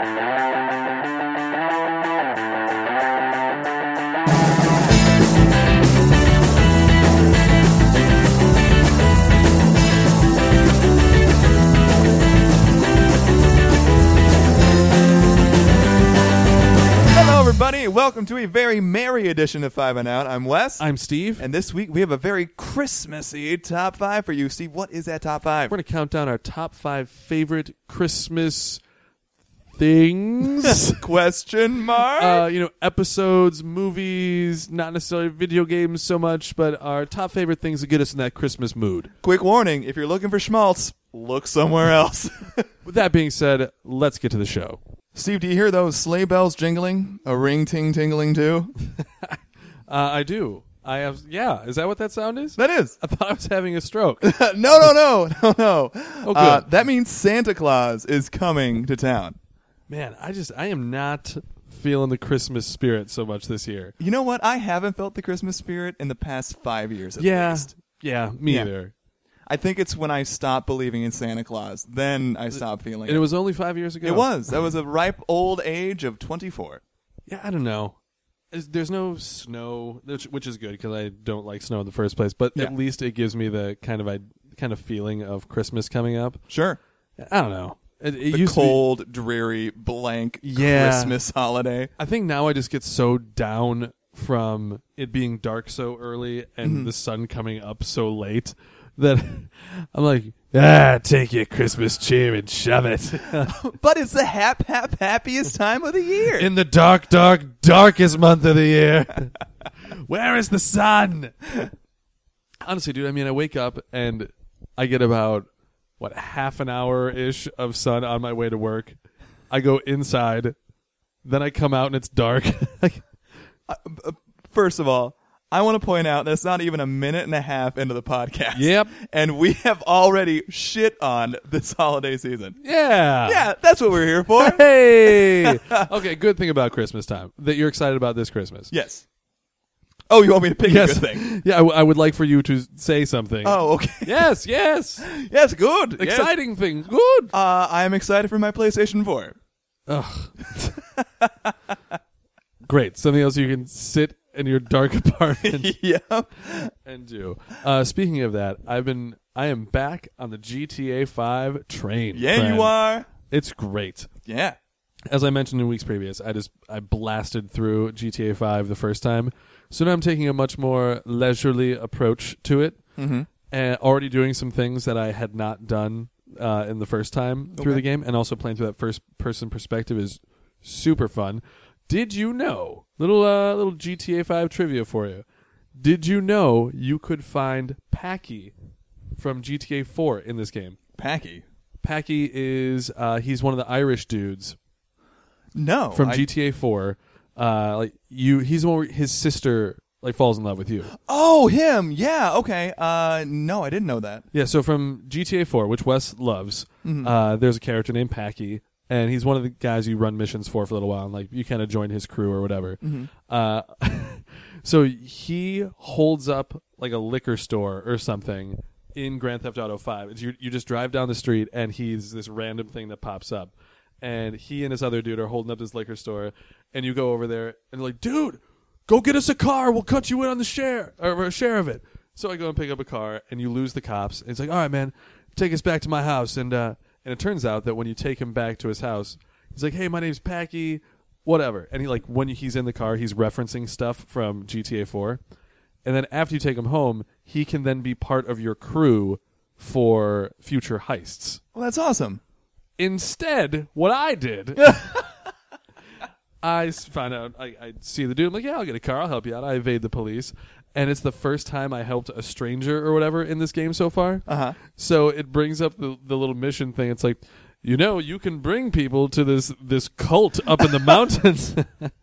Everybody, welcome to a very merry edition of 5 and Out. I'm Wes. I'm Steve. And this week we have a very Christmassy top 5 for you. Steve, what is that top 5? We're going to count down our top 5 favorite Christmas things. Question mark? Episodes, movies, not necessarily video games so much, but our top favorite things that get us in that Christmas mood. Quick warning, if you're looking for schmaltz, look somewhere else. With that being said, let's get to the show. Steve, do you hear those sleigh bells jingling? A ring ting tingling too? I do. I have. Yeah, is that what that sound is? That is. I thought I was having a stroke. No. Oh, good. That means Santa Claus is coming to town. Man, I am not feeling the Christmas spirit so much this year. You know what? I haven't felt the Christmas spirit in the past 5 years at least. Yeah, me either. I think it's when I stopped believing in Santa Claus. Then I stopped feeling it. And it was only 5 years ago? It was. That was a ripe old age of 24. Yeah, I don't know. There's no snow, which is good because I don't like snow in the first place. But at least it gives me the kind of feeling of Christmas coming up. Sure. I don't know. It the used cold, to be, dreary, blank Christmas holiday. I think now I just get so down from it being dark so early and the sun coming up so late that I'm like, take your Christmas cheer and shove it. But it's the happiest time of the year. In the darkest month of the year. Where is the sun? Honestly, dude, I wake up and I get about, half an hour-ish of sun on my way to work. I go inside. Then I come out and it's dark. First of all, I want to point out that's not even a minute and a half into the podcast. Yep. And we have already shit on this holiday season. Yeah. Yeah, that's what we're here for. Hey. Okay, good thing about Christmas time. That you're excited about this Christmas. Yes. Oh, you want me to pick a good thing? Yeah, I would like for you to say something. Oh, okay. Yes. Yes, good. Exciting things. Good. I am excited for my PlayStation 4. Ugh. Great. Something else you can sit in your dark apartment and do. Speaking of that, I am back on the GTA 5 train. Yeah, friend. you are. It's great. Yeah. As I mentioned in weeks previous, I blasted through GTA 5 the first time. So now I'm taking a much more leisurely approach to it, and already doing some things that I had not done in the first time through the game, and also playing through that first-person perspective is super fun. Did you know, little GTA 5 trivia for you, did you know you could find Packy from GTA 4 in this game? Packy is, he's one of the Irish dudes. No. From GTA 4. He's the one where his sister falls in love with you. Oh, him. Yeah, okay. No, I didn't know that. Yeah, so from GTA 4, which Wes loves, there's a character named Packy, and he's one of the guys you run missions for a little while, and you kind of join his crew or whatever. So he holds up a liquor store or something in Grand Theft Auto 5. You just drive down the street, and he's this random thing that pops up. And he and this other dude are holding up this liquor store, and you go over there, and they're like, dude, go get us a car. We'll cut you in on the share, or a share of it. So I go and pick up a car, and you lose the cops. And it's like, all right, man, take us back to my house. And it turns out that when you take him back to his house, he's like, hey, my name's Packy, whatever. And when he's in the car, he's referencing stuff from GTA 4. And then after you take him home, he can then be part of your crew for future heists. Well, that's awesome. Instead, what I did, I found out, I see the dude, I'm like, yeah, I'll get a car, I'll help you out. I evade the police. And it's the first time I helped a stranger or whatever in this game so far. So it brings up the little mission thing. It's like, you can bring people to this cult up in the mountains.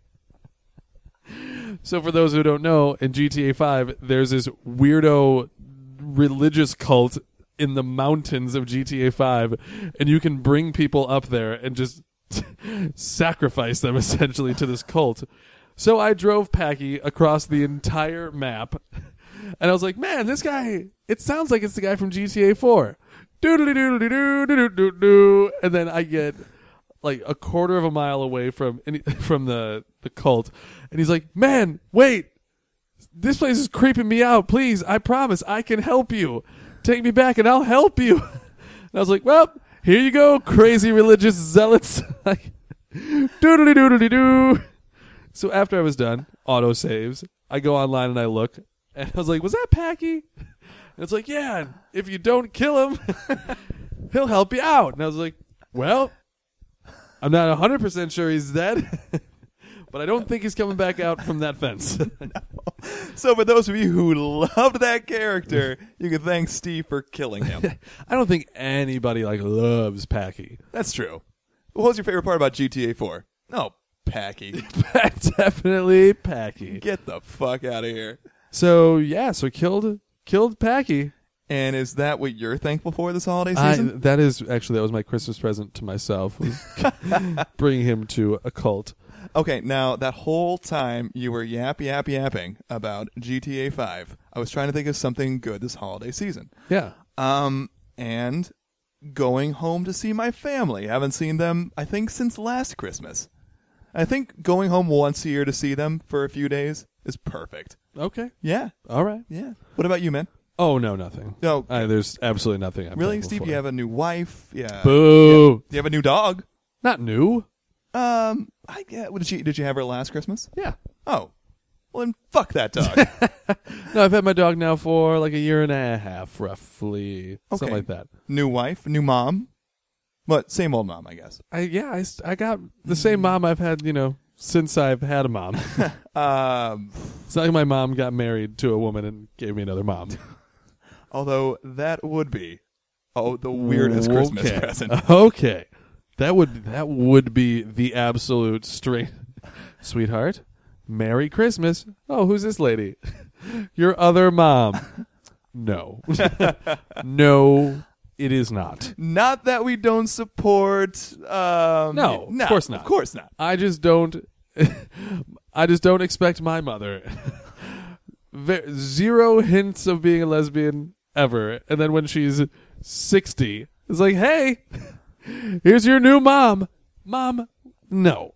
So for those who don't know, in GTA 5, there's this weirdo religious cult in the mountains of GTA 5, and you can bring people up there and just sacrifice them essentially to this cult. So I drove Packy across the entire map, and I was like, man, this guy, it sounds like it's the guy from GTA 4. Doodly doodly doo doo doo doo. And then I get like a quarter of a mile away from from the cult, and he's like, "Man, wait, this place is creeping me out. Please, I promise I can help you. Take me back, and I'll help you." And I was like, "Well, here you go, crazy religious zealots." Like, doodly doodly doo. So after I was done, auto saves. I go online and I look, and I was like, "Was that Packy?" And it's like, "Yeah, if you don't kill him, he'll help you out." And I was like, "Well, I'm not 100% sure he's dead, but I don't think he's coming back out from that fence." So for those of you who loved that character, you can thank Steve for killing him. I don't think anybody loves Packy. That's true. What was your favorite part about GTA 4? Oh, Packy. Definitely Packy. Get the fuck out of here. So yeah, so killed Packy. And is that what you're thankful for this holiday season? That was my Christmas present to myself, was bringing him to a cult. Okay, now that whole time you were yapping about GTA 5, I was trying to think of something good this holiday season. Yeah. And going home to see my family. Haven't seen them, I think, since last Christmas. I think going home once a year to see them for a few days is perfect. Okay. Yeah. All right. Yeah. What about you, man? Oh, no, nothing. No. There's absolutely nothing. Really, thankful Steve? for. You have a new wife? Yeah. Boo. Do you have a new dog? Not new. Did you have her last Christmas? Yeah. Oh. Well, then fuck that dog. No, I've had my dog now for like a year and a half, roughly. Okay. Something like that. New wife, new mom. But same old mom, I guess. I got the same mom I've had, since I've had a mom. It's not like my mom got married to a woman and gave me another mom. Although that would be the weirdest Christmas Okay. present. Okay. That would be the absolute straight. Sweetheart, Merry Christmas. Oh, who's this lady? Your other mom. No. No, it is not. Not that we don't support. No, of course not. Of course not. I just don't expect my mother. Zero hints of being a lesbian ever. And then when she's 60, it's like, "Hey, here's your new mom." Mom, no.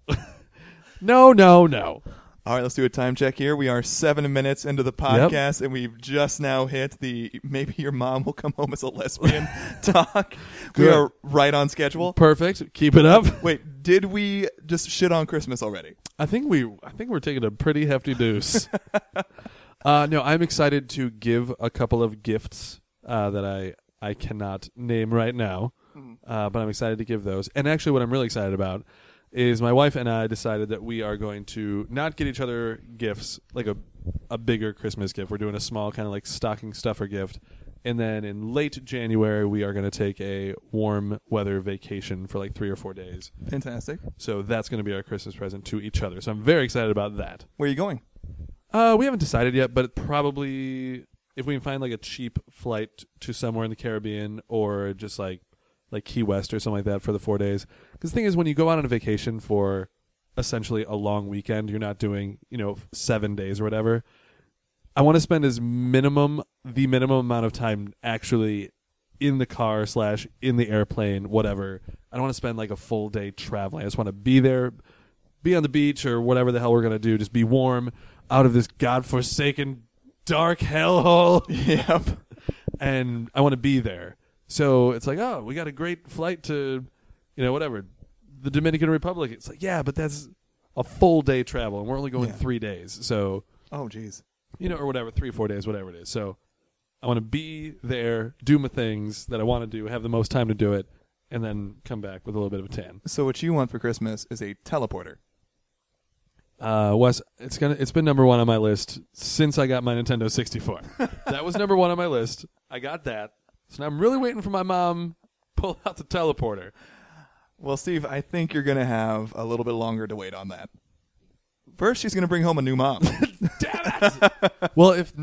No. All right, let's do a time check here. We are 7 minutes into the podcast, and we've just now hit the maybe your mom will come home as a lesbian talk. We are right on schedule. Perfect. Keep it up. Wait, did we just shit on Christmas already? I think we're taking a pretty hefty deuce. No, I'm excited to give a couple of gifts that I cannot name right now, but I'm excited to give those. And actually, what I'm really excited about is my wife and I decided that we are going to not get each other gifts, like a bigger Christmas gift. We're doing a small kind of like stocking stuffer gift. And then in late January, we are going to take a warm weather vacation for like 3 or 4 days. Fantastic. So that's going to be our Christmas present to each other. So I'm very excited about that. Where are you going? We haven't decided yet, but probably if we can find like a cheap flight to somewhere in the Caribbean or just like Key West or something like that for the 4 days. Because the thing is, when you go out on a vacation for essentially a long weekend, you're not doing 7 days or whatever. I want to spend the minimum amount of time actually in the car / in the airplane, whatever. I don't want to spend like a full day traveling. I just want to be there, be on the beach or whatever the hell we're going to do. Just be warm out of this godforsaken dark hellhole. Yep. And I want to be there. So it's like, oh, we got a great flight to, whatever, the Dominican Republic. It's like, yeah, but that's a full day travel, and we're only going 3 days. So, oh, geez. Or whatever, 3 or 4 days, whatever it is. So I want to be there, do my things that I want to do, have the most time to do it, and then come back with a little bit of a tan. So what you want for Christmas is a teleporter. Wes, it's been number one on my list since I got my Nintendo 64. That was number one on my list. I got that. So now I'm really waiting for my mom to pull out the teleporter. Well, Steve, I think you're going to have a little bit longer to wait on that. First, she's going to bring home a new mom. Damn it! Well, if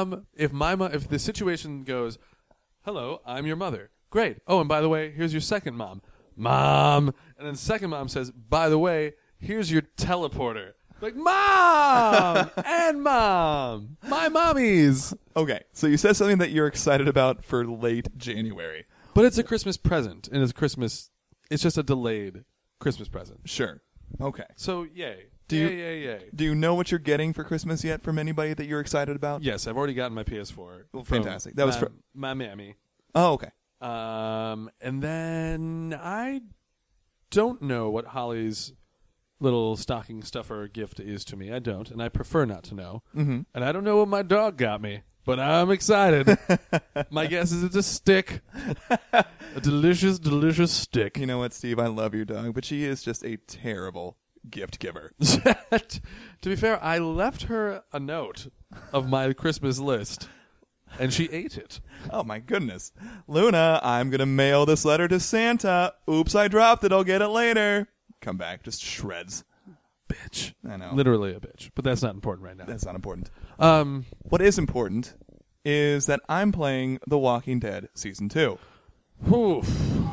the situation goes, "Hello, I'm your mother." Great. Oh, and by the way, here's your second mom. Mom. And then the second mom says, "By the way, here's your teleporter." Like, Mom! And Mom! My mommies! Okay, so you said something that you're excited about for late January. But it's a Christmas present, and it's just a delayed Christmas present. Sure. Okay. So, yay. Do you- Yay. Do you know what you're getting for Christmas yet from anybody that you're excited about? Yes, I've already gotten my PS4. Well, from fantastic. That was my mammy. Oh, okay. And then I don't know what Holly's little stocking stuffer gift is to me. I don't, and I prefer not to know. Mm-hmm. And I don't know what my dog got me, but I'm excited. My guess is it's a stick. A delicious, delicious stick. You know what, Steve? I love your dog, but she is just a terrible gift giver. To be fair, I left her a note of my Christmas list, and she ate it. Oh, my goodness. Luna, I'm going to mail this letter to Santa. Oops, I dropped it. I'll get it later. Come back. Just shreds. Bitch. I know. Literally a bitch, but that's not important right now. That's not important. Um, What is important is that I'm playing The Walking Dead Season 2. oof.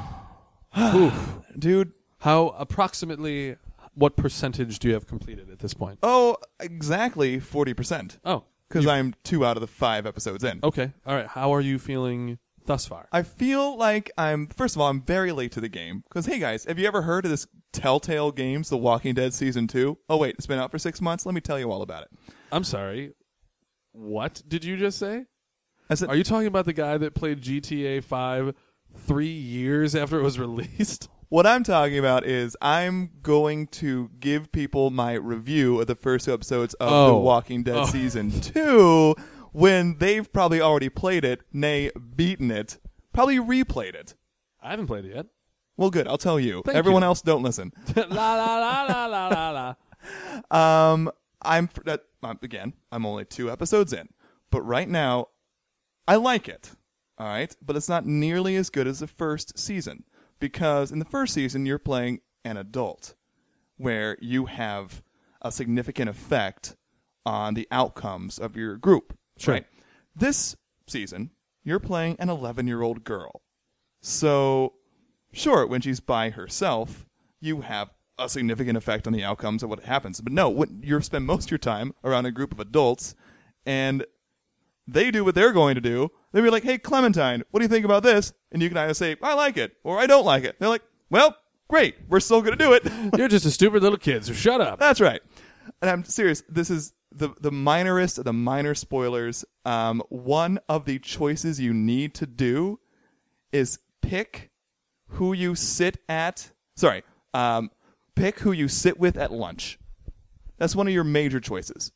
Oof. Dude, How approximately what percentage do you have completed at this point? oh, exactly 40%. Oh, Because I'm 2 out of the 5 episodes in. okay. All right. How are you feeling thus far? I feel like first of all, I'm very late to the game. Because, hey guys, have you ever heard of this Telltale Games, The Walking Dead Season 2? Oh, wait, it's been out for 6 months? Let me tell you all about it. I'm sorry. What did you just say? I said, Are you talking about the guy that played GTA 5 3 years after it was released? what I'm talking about is I'm going to give people my review of the first 2 episodes of The Walking Dead Season 2 when they've probably already played it, nay, beaten it, probably replayed it. I haven't played it yet. Well, good. I'll tell you. Thank Everyone you. else, don't listen. La la la la la la la. Again, I'm only 2 episodes in, but right now, I like it. All right, but it's not nearly as good as the first season because in the first season you're playing an adult, where you have a significant effect on the outcomes of your group. Sure. Right. This season, you're playing an 11-year-old girl, so sure, when she's by herself, you have a significant effect on the outcomes of what happens. But no, when you spend most of your time around a group of adults, and they do what they're going to do. They'll be like, hey, Clementine, what do you think about this? And you can either say, I like it, or I don't like it. They're like, well, great, we're still going to do it. You're just a stupid little kid, so shut up. That's right. And I'm serious. This is the minorest of the minor spoilers. One of the choices you need to do is pick who you sit at. Sorry. Pick who you sit with at lunch. That's one of your major choices.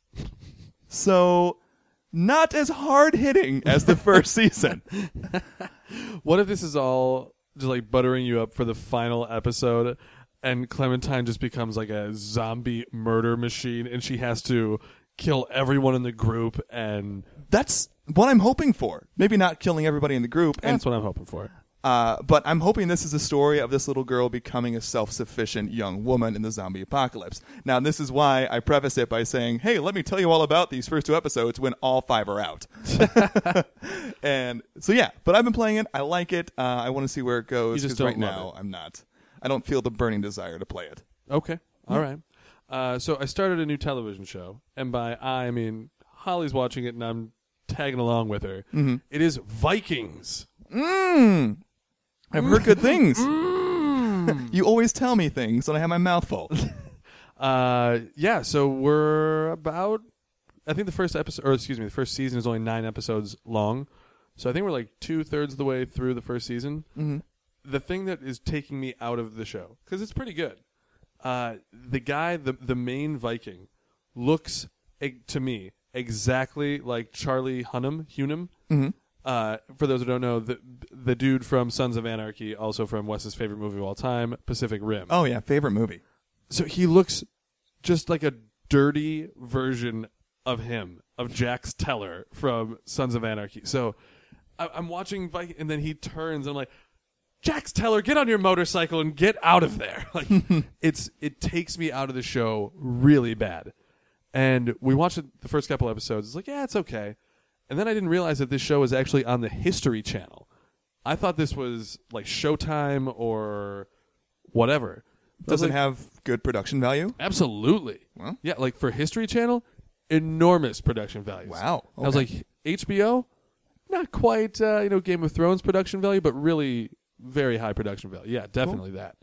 So, not as hard-hitting as the first season. What if this is all just like buttering you up for the final episode and Clementine just becomes like a zombie murder machine and she has to kill everyone in the group and... That's what I'm hoping for. Maybe not killing everybody in the group. That's what I'm hoping for. But I'm hoping this is a story of this little girl becoming a self-sufficient young woman in the zombie apocalypse. Now, this is why I preface it by saying, hey, let me tell you all about these first 2 episodes when all 5 are out. And so, yeah, but I've been playing it. I like it. I want to see where it goes. You just 'cause don't right love now, I don't feel the burning desire to play it. Okay. All right. So I started a new television show, and by I mean Holly's watching it and I'm tagging along with her. Mm-hmm. It is Vikings. I've heard good things. You always tell me things when I have my mouth full. Yeah, so we're about, I think the first the first season is only 9 episodes long. So I think we're like 2/3 of the way through the first season. Mm-hmm. The thing that is taking me out of the show, because it's pretty good, the guy, the main Viking, looks to me exactly like Charlie Hunnam. Mm-hmm. For those who don't know, the dude from Sons of Anarchy, also from Wes's favorite movie of all time, Pacific Rim. Oh, yeah, favorite movie. So he looks just like a dirty version of him, of Jax Teller from Sons of Anarchy. So I'm watching Viking, and then he turns, and I'm like, Jax Teller, get on your motorcycle and get out of there. Like, it takes me out of the show really bad. And we watched the first couple episodes. It's like, yeah, it's okay. And then I didn't realize that this show is actually on the History Channel. I thought this was like Showtime or whatever. Does it have good production value? Absolutely. Well. Yeah, like for History Channel, enormous production values. Wow. I was like, HBO, not quite Game of Thrones production value, but really very high production value. Yeah, definitely that.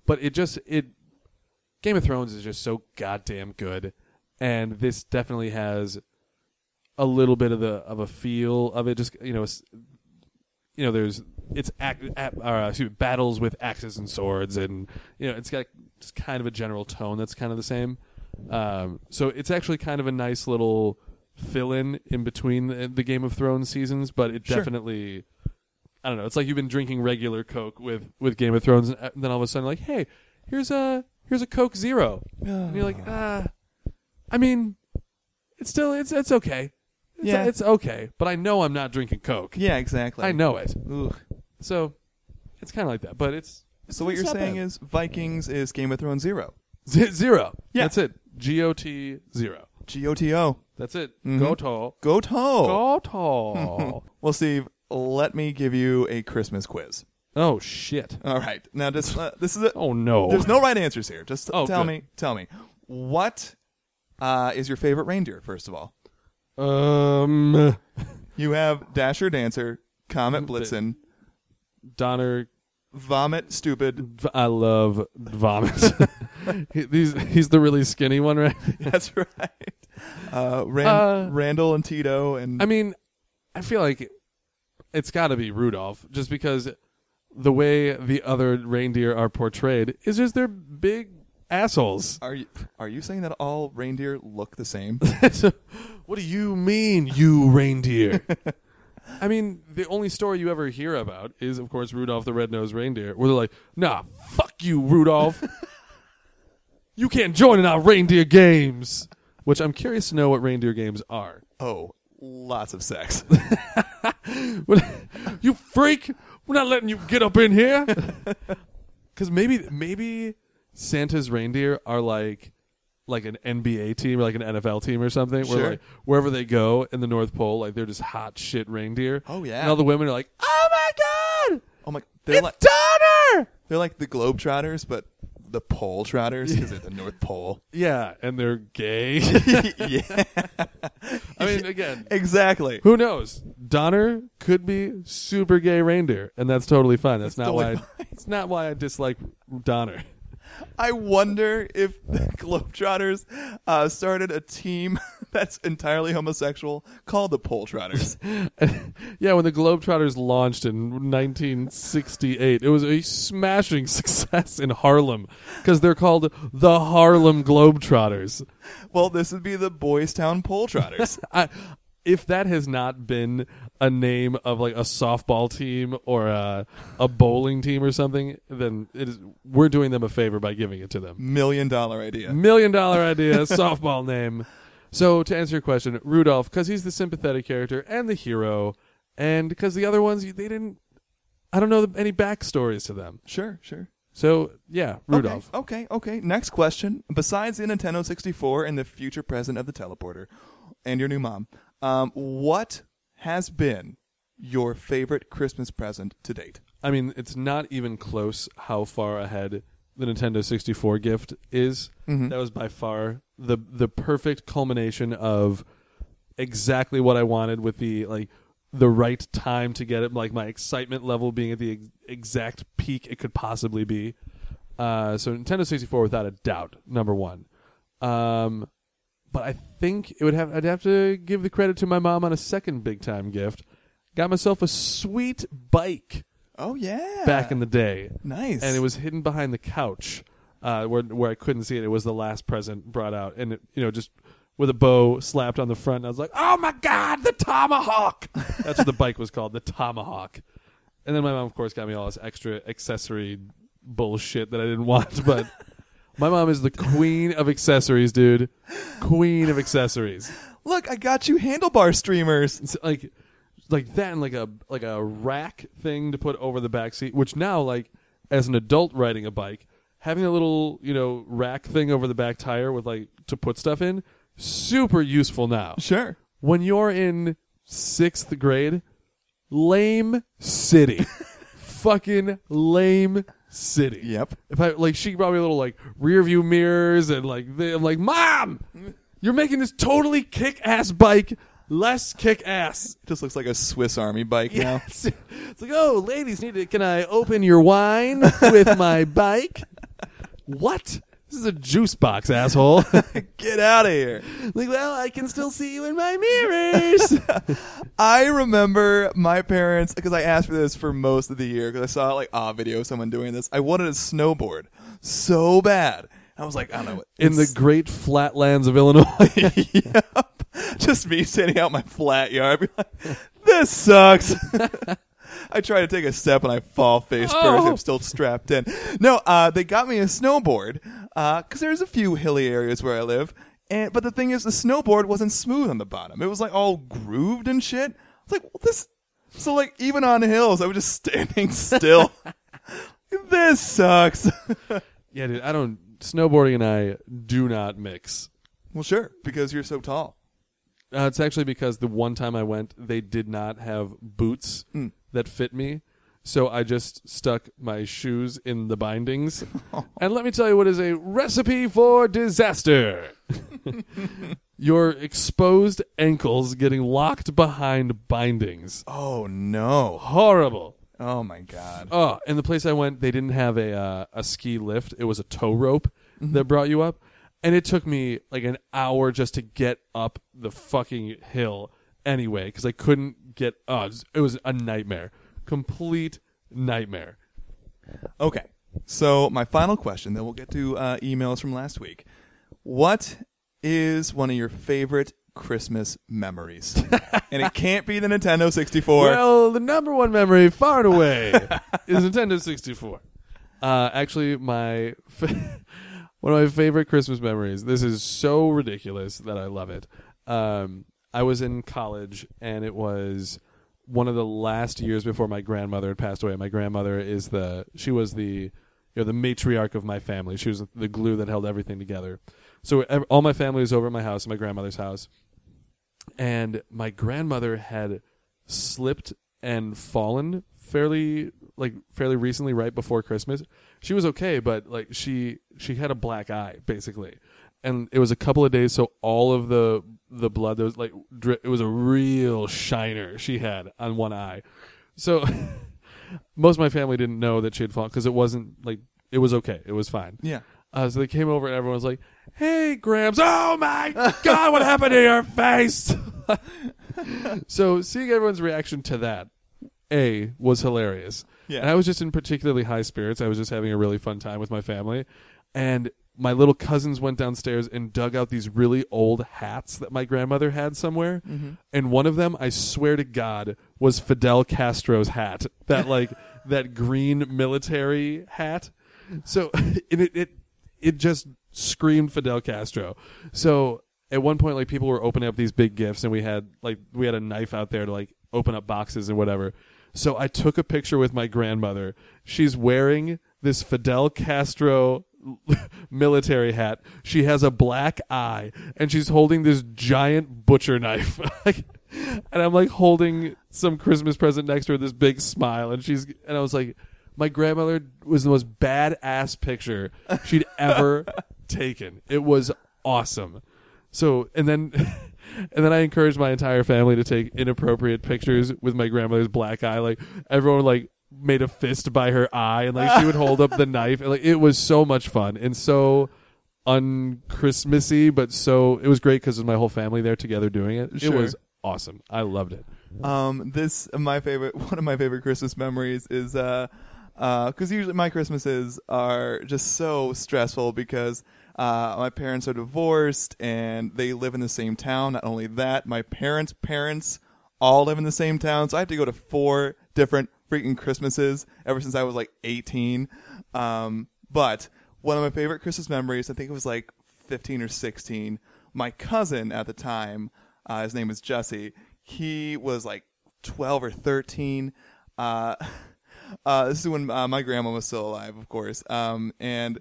But Game of Thrones is just so goddamn good, and this definitely has a little bit of a feel of it. Just there's battles with axes and swords, and it's got just kind of a general tone that's kind of the same. So it's actually kind of a nice little fill-in between the Game of Thrones seasons, but it definitely, I don't know, it's like you've been drinking regular Coke with Game of Thrones, and then all of a sudden like, hey, here's a Coke Zero. And you're like, I mean, it's okay. It's okay, but I know I'm not drinking Coke. Yeah, exactly. I know it. Ugh. So it's kind of like that, but it's So what you're saying is Vikings is Game of Thrones Zero. Zero. Yeah. That's it. GOT 0. GOTO. That's it. Mhm. Goto. Goto. Well, Steve, let me give you a Christmas quiz. Oh shit. All right. Now, this is a, Oh no. there's no right answers here. Just tell good. me, what is your favorite reindeer? First of all, you have Dasher, Dancer, Comet, Blitzen, Donner. Vomit, Stupid. I love Vomit. He's the really skinny one, right? That's right. Randall and Tito, and I mean, I feel like it's got to be Rudolph, just because the way the other reindeer are portrayed is just they're big assholes. Are you saying that all reindeer look the same? So, what do you mean, you reindeer? I mean, the only story you ever hear about is, of course, Rudolph the Red-Nosed Reindeer, where they're like, nah, fuck you, Rudolph. You can't join in our reindeer games. Which I'm curious to know what reindeer games are. Oh, lots of sex. You freak! We're not letting you get up in here. Because maybe Santa's reindeer are like an NBA team or like an NFL team or something. Sure. Where like wherever they go in the North Pole, like they're just hot shit reindeer. Oh, yeah. And all the women are like, oh my god! Oh my! It's Donner! They're like the Globetrotters, but the Pole Trotters because they're the North Pole. Yeah, and they're gay. Yeah. I mean, again, Exactly. who knows? Donner could be super gay reindeer, and that's totally fine. That's not totally why. It's not why I dislike Donner. I wonder if the Globetrotters started a team that's entirely homosexual called the Pole Trotters. Yeah, when the Globetrotters launched in 1968, it was a smashing success in Harlem because they're called the Harlem Globetrotters. Well, this would be the Boys Town Pole Trotters. If that has not been a name of like a softball team or a bowling team or something, then we're doing them a favor by giving it to them. $1 million idea. $1 million idea, softball name. So to answer your question, Rudolph, because he's the sympathetic character and the hero, and because the other ones, I don't know any backstories to them. Sure. So yeah, Rudolph. Okay. Next question. Besides the Nintendo 64 and the future present of the teleporter and your new mom, what has been your favorite Christmas present to date? I mean, it's not even close how far ahead the Nintendo 64 gift is. Mm-hmm. That was by far the perfect culmination of exactly what I wanted with the right time to get it, like my excitement level being at the exact peak it could possibly be. So Nintendo 64 without a doubt, number one. But I think I'd have to give the credit to my mom on a second big time gift. Got myself a sweet bike. Oh yeah. Back in the day. Nice. And it was hidden behind the couch, where I couldn't see it. It was the last present brought out, and it, just with a bow slapped on the front. And I was like, "Oh my god, the Tomahawk!" That's what the bike was called, the Tomahawk. And then my mom, of course, got me all this extra accessory bullshit that I didn't want, but. My mom is the queen of accessories, dude. Queen of accessories. Look, I got you handlebar streamers. It's like that, and like a rack thing to put over the back seat. Which now, as an adult riding a bike, having a little rack thing over the back tire with to put stuff in, super useful now. Sure. When you're in 6th grade, lame city, fucking lame city. Yep. If I she brought me a little rear view mirrors and I'm like, Mom, you're making this totally kick ass bike less kick ass. Just looks like a Swiss Army bike now. It's like, oh, ladies, can I open your wine with my bike? What? This is a juice box, asshole. Get out of here. Like, well, I can still see you in my mirrors. I remember my parents, because I asked for this for most of the year, because I saw like a video of someone doing this. I wanted a snowboard so bad. I was like, I don't know. In the great flatlands of Illinois. Yep. Just me standing out in my flat yard. I'd be like, this sucks. I try to take a step and I fall face first. I'm still strapped in. No, they got me a snowboard because there's a few hilly areas where I live. But the thing is, the snowboard wasn't smooth on the bottom. It was like all grooved and shit. I was like, well, this. So like even on hills, I was just standing still. This sucks. Yeah, dude. Snowboarding and I do not mix. Well, sure, because you're so tall. It's actually because the one time I went, they did not have boots that fit me. So I just stuck my shoes in the bindings. And let me tell you what is a recipe for disaster. Your exposed ankles getting locked behind bindings. Oh, no. Horrible. Oh, my God. Oh, and the place I went, they didn't have a ski lift. It was a tow rope that brought you up. And it took me like an hour just to get up the fucking hill anyway, because I couldn't get... it was a nightmare. Complete nightmare. Okay. So my final question, then we'll get to emails from last week. What is one of your favorite Christmas memories? And it can't be the Nintendo 64. Well, the number one memory, far and away, is Nintendo 64. Actually, one of my favorite Christmas memories, this is so ridiculous that I love it. I was in college, and it was one of the last years before my grandmother had passed away. My grandmother she was the matriarch of my family. She was the glue that held everything together. So all my family was over at my house, my grandmother's house. And my grandmother had slipped and fallen fairly recently, right before Christmas. She was okay, but like she had a black eye basically, and it was a couple of days. So all of the blood, there was like it was a real shiner she had on one eye. So most of my family didn't know that she had fallen because it wasn't like it was okay. It was fine. Yeah. So they came over and everyone was like, "Hey, Gramps! Oh my God, what happened to your face?" So seeing everyone's reaction to that, was hilarious. Yeah. And I was just in particularly high spirits. I was just having a really fun time with my family. And my little cousins went downstairs and dug out these really old hats that my grandmother had somewhere. Mm-hmm. And one of them, I swear to God, was Fidel Castro's hat. That green military hat. So it just screamed Fidel Castro. So at one point, like, people were opening up these big gifts, and we had a knife out there to like open up boxes and whatever. So I took a picture with my grandmother. She's wearing this Fidel Castro military hat. She has a black eye, and she's holding this giant butcher knife. And I'm like holding some Christmas present next to her, this big smile, and I was like, my grandmother was the most badass picture she'd ever taken. It was awesome. So, and then I encouraged my entire family to take inappropriate pictures with my grandmother's black eye. Like, everyone like made a fist by her eye, and like she would hold up the knife. And, like, it was so much fun and so un-Christmassy, but it was great because it was my whole family there together doing it. Sure. It was awesome. I loved it. One of my favorite Christmas memories is because usually my Christmases are just so stressful because my parents are divorced and they live in the same town. Not only that, my parents all live in the same town, so I have to go to 4 different freaking Christmases ever since I was like 18. But one of my favorite Christmas memories, I think it was like 15 or 16, my cousin at the time, his name was Jesse, he was like 12 or 13. This is when my grandma was still alive, of course. And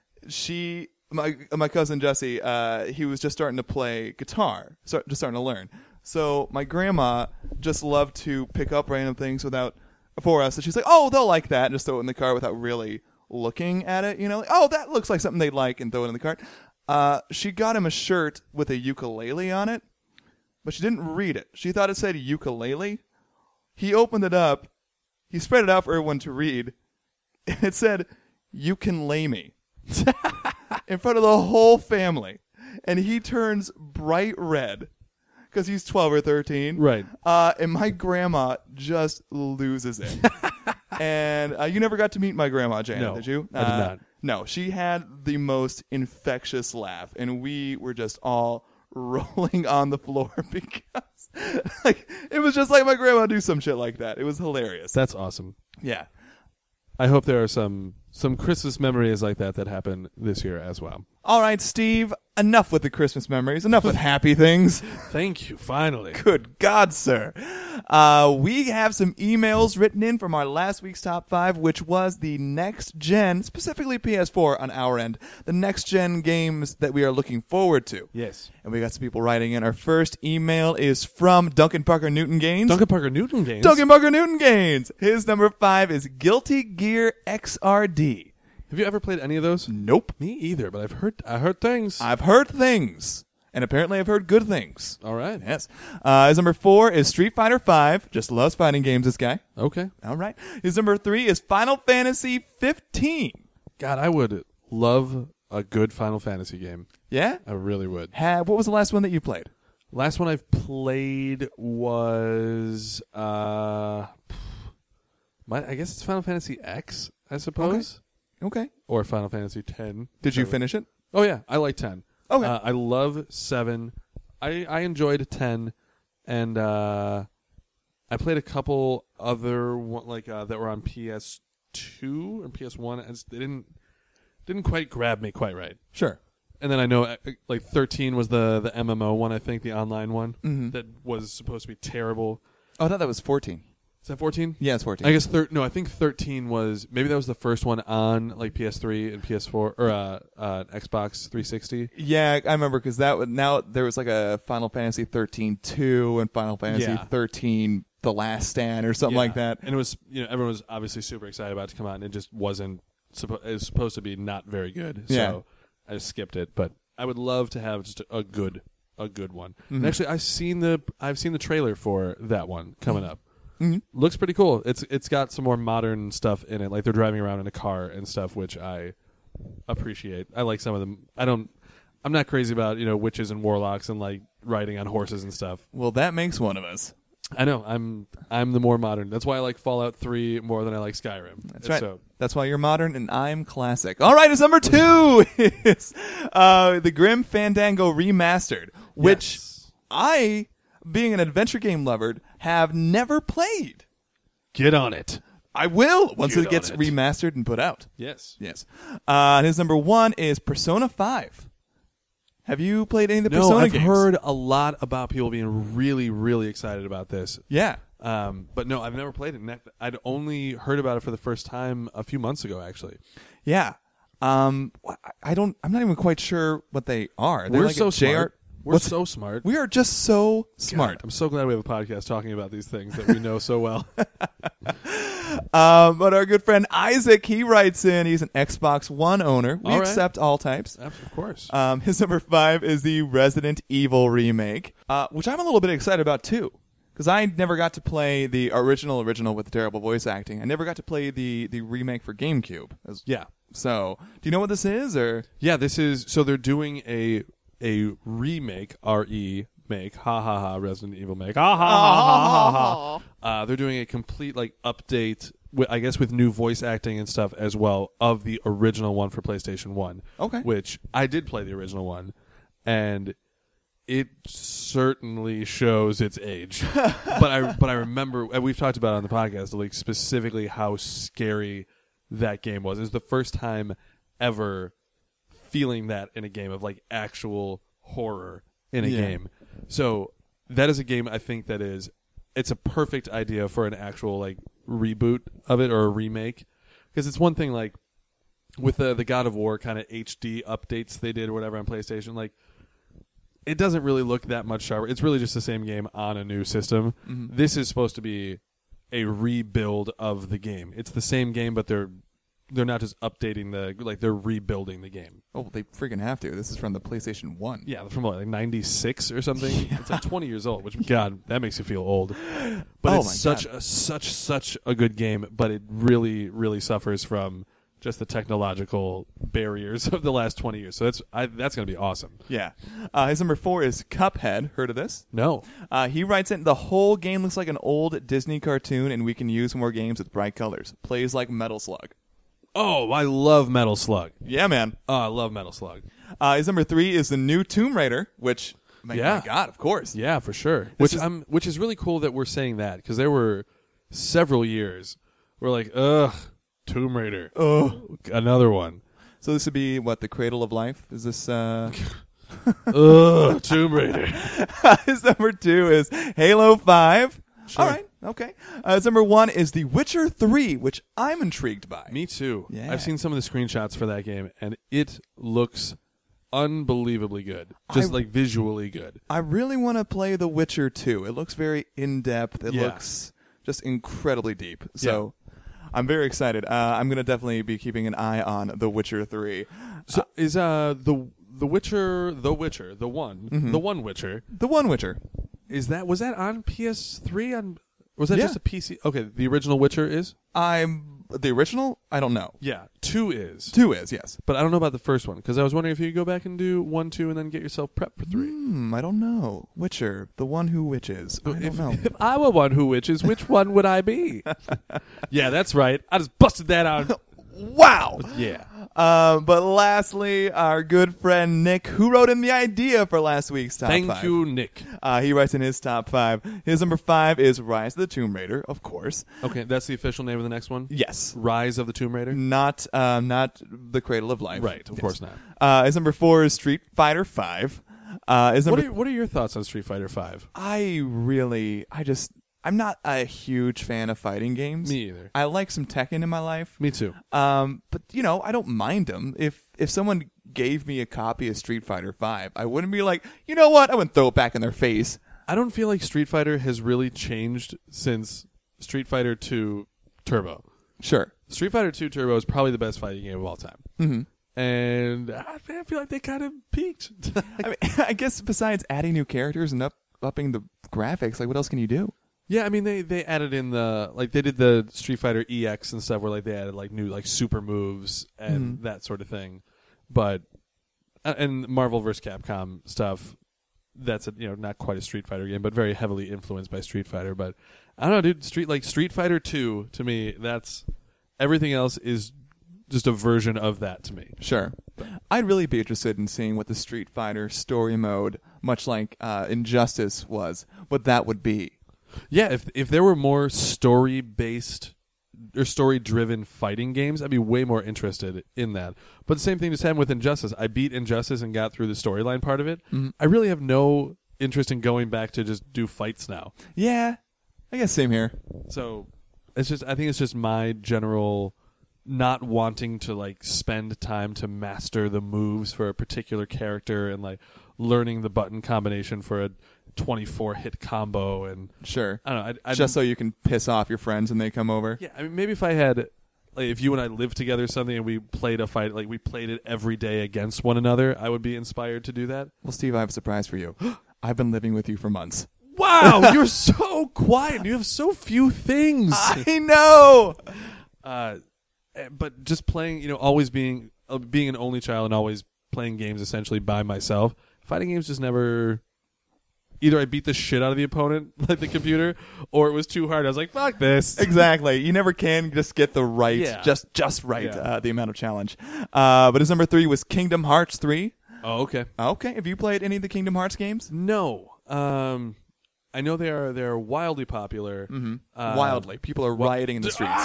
my cousin Jesse, he was just starting to play guitar, just starting to learn. So my grandma just loved to pick up random things for us. So she's like, "Oh, they'll like that," and just throw it in the car without really looking at it. Like, "Oh, that looks like something they'd like," and throw it in the cart. She got him a shirt with a ukulele on it, but she didn't read it. She thought it said ukulele. He opened it up. He spread it out for everyone to read. And it said, "You can lay me." in front of the whole family, and he turns bright red because he's 12 or 13. Right. And my grandma just loses it. And you never got to meet my grandma, Janet, No, did you? I did not. No, she had the most infectious laugh, and we were just all rolling on the floor because it was just like my grandma do some shit like that. It was hilarious. That's awesome. Yeah. I hope there are some Christmas memories like that happen this year as well. All right, Steve, enough with the Christmas memories. Enough with happy things. Thank you, finally. Good God, sir. We have some emails written in from our last week's top 5, which was the next gen, specifically PS4 on our end, the next gen games that we are looking forward to. Yes. And we got some people writing in. Our first email is from Duncan Parker Newton Gaines. Duncan Parker Newton Gaines. Duncan Parker Newton Gaines. His number 5 is Guilty Gear XRD. Have you ever played any of those? Nope. Me either, but I heard things. I've heard things. And apparently I've heard good things. All right. Yes. His number 4 is Street Fighter V. Just loves fighting games, this guy. Okay. All right. His number 3 is Final Fantasy 15. God, I would love a good Final Fantasy game. Yeah? I really would. What was the last one that you played? Last one I've played was I guess it's Final Fantasy X, I suppose. Okay. Or Final Fantasy X. Did you finish it? Oh yeah, I like 10. Okay. I love 7. I enjoyed 10, and I played a couple other that were on PS2 or PS1. They didn't quite grab me quite right. Sure. And then I know 13 was the MMO one, I think, the online one that was supposed to be terrible. Oh, I thought that was 14. Is that 14? Yeah, it's 14. I guess I think 13 was maybe that was the first one on PS3 and PS4 or Xbox 360. Yeah, I remember because now there was like a Final Fantasy 13-2 and Final Fantasy 13 The Last Stand or something like that. And it was everyone was obviously super excited about it to come out, and it just wasn't it was supposed to be not very good. So I just skipped it, but I would love to have just a good one. And actually I've seen the trailer for that one coming up. Looks pretty cool. It's got some more modern stuff in it, like they're driving around in a car and stuff, which I appreciate. I like some of them. I'm not crazy about witches and warlocks and like riding on horses and stuff. Well, that makes one of us. I know. I'm the more modern. That's why I like Fallout 3 more than I like Skyrim. That's right. So, that's why you're modern and I'm classic. All right, his number 2 is the Grim Fandango Remastered, which I, being an adventure game lover, have never played. Get on it. I will once it gets remastered and put out. Yes. His number 1 is Persona 5. Have you played any of the Persona games? I've heard a lot about people being really, really excited about this. Yeah. But no, I've never played it. I'd only heard about it for the first time a few months ago, actually. Yeah. I'm not even quite sure what they are. We're so smart. We're so smart. We are just so smart. God, I'm so glad we have a podcast talking about these things that we know so well. But our good friend Isaac, he writes in. He's an Xbox One owner. We accept all types. Of course. His number 5 is the Resident Evil remake, which I'm a little bit excited about too. Because I never got to play the original with the terrible voice acting. I never got to play the remake for GameCube. Yeah. So, do you know what this is? Or yeah, this is. So they're doing a remake, make, ha ha ha, Resident Evil make, ha ha ha ha ha. They're doing a complete update, I guess with new voice acting and stuff as well, of the original one for PlayStation 1. Okay. Which I did play the original one, and it certainly shows its age. but I remember, and we've talked about it on the podcast, specifically how scary that game was. It was the first time ever feeling that in a game of actual horror in a game. So that is a game I think that it's a perfect idea for an actual reboot of it or a remake, because it's one thing with the God of War kind of HD updates they did or whatever on PlayStation, it doesn't really look that much sharper. It's really just the same game on a new system. Mm-hmm. This is supposed to be a rebuild of the game. It's the same game, but they're not just updating they're rebuilding the game. Oh, they freaking have to. This is from the PlayStation 1. Yeah, from 96 or something. Yeah. It's 20 years old, which, God, that makes you feel old. But it's such a good game, but it really, really suffers from just the technological barriers of the last 20 years. So that's going to be awesome. Yeah. His number 4 is Cuphead. Heard of this? No. He writes in, the whole game looks like an old Disney cartoon, and we can use more games with bright colors. Plays like Metal Slug. Oh, I love Metal Slug. Yeah, man. Oh, I love Metal Slug. His number 3 is the new Tomb Raider, which, my God, of course. Yeah, for sure. Which is really cool that we're saying that, because there were several years where like, ugh, Tomb Raider. Oh, another one. So this would be, what, the Cradle of Life? Is this, Ugh, Tomb Raider. His number 2 is Halo 5. Sure. All right, okay. His number 1 is The Witcher 3, which I'm intrigued by. Me too. Yeah. I've seen some of the screenshots for that game, and it looks unbelievably good. Just like visually good. I really want to play The Witcher 2. It looks very in-depth. It looks just incredibly deep. So I'm very excited. I'm going to definitely be keeping an eye on The Witcher 3. So is the Witcher, the one, mm-hmm. the one Witcher? The one Witcher. Was that on PS3? Was that Yeah. just a PC? Okay, the original Witcher is? The original? I don't know. Yeah, 2 is. 2 is, yes. But I don't know about the first one, because I was wondering if you could go back and do 1, 2, and then get yourself prepped for 3. I don't know. Witcher, the one who witches. I don't know. If I were one who witches, which one would I be? Yeah, that's right. I just busted that out. Wow. Yeah. But lastly, our good friend Nick, who wrote in the idea for last week's top 5. Thank you, Nick. He writes in his top 5. His number 5 is Rise of the Tomb Raider, of course. Okay, that's the official name of the next one? Yes. Rise of the Tomb Raider? Not the Cradle of Life. Right, of course not. His number 4 is Street Fighter 5. What are your thoughts on Street Fighter 5? I'm not a huge fan of fighting games. Me either. I like some Tekken in my life. Me too. But I don't mind them. If someone gave me a copy of Street Fighter 5, I wouldn't be like, you know what? I wouldn't throw it back in their face. I don't feel like Street Fighter has really changed since Street Fighter 2 Turbo. Sure. Street Fighter 2 Turbo is probably the best fighting game of all time. Mm-hmm. And I feel like they kind of peaked. I guess besides adding new characters and upping the graphics, like what else can you do? Yeah, I mean they added in they did the Street Fighter EX and stuff where they added new super moves and that sort of thing. But and Marvel vs. Capcom stuff, that's not quite a Street Fighter game, but very heavily influenced by Street Fighter. But I don't know, dude, Street Fighter 2 to me, that's everything else is just a version of that to me. Sure. I'd really be interested in seeing what the Street Fighter story mode, much like Injustice was, what that would be. Yeah, if there were more story-based or story-driven fighting games, I'd be way more interested in that. But the same thing just happened with Injustice. I beat Injustice and got through the storyline part of it. Mm-hmm. I really have no interest in going back to just do fights now. Yeah, I guess same here. So I think it's just my general not wanting to spend time to master the moves for a particular character and learning the button combination for a 24 hit combo. And sure, I don't know, just so you can piss off your friends when they come over. Yeah, I mean, maybe if I had if you and I lived together or something and we played a fight, we played it every day against one another, I would be inspired to do that. Well, Steve, I have a surprise for you. I've been living with you for months. Wow, you're so quiet. You have so few things. I know. But just playing, always being an only child and always playing games essentially by myself, fighting games just never. Either I beat the shit out of the opponent, like the computer, or it was too hard. I was like, fuck this. Exactly. You never can just get the right, just right, the amount of challenge. But his number 3 was Kingdom Hearts 3. Oh, okay. Okay. Have you played any of the Kingdom Hearts games? No. I know they're wildly popular. Mm-hmm. Wildly. People are rioting in the streets.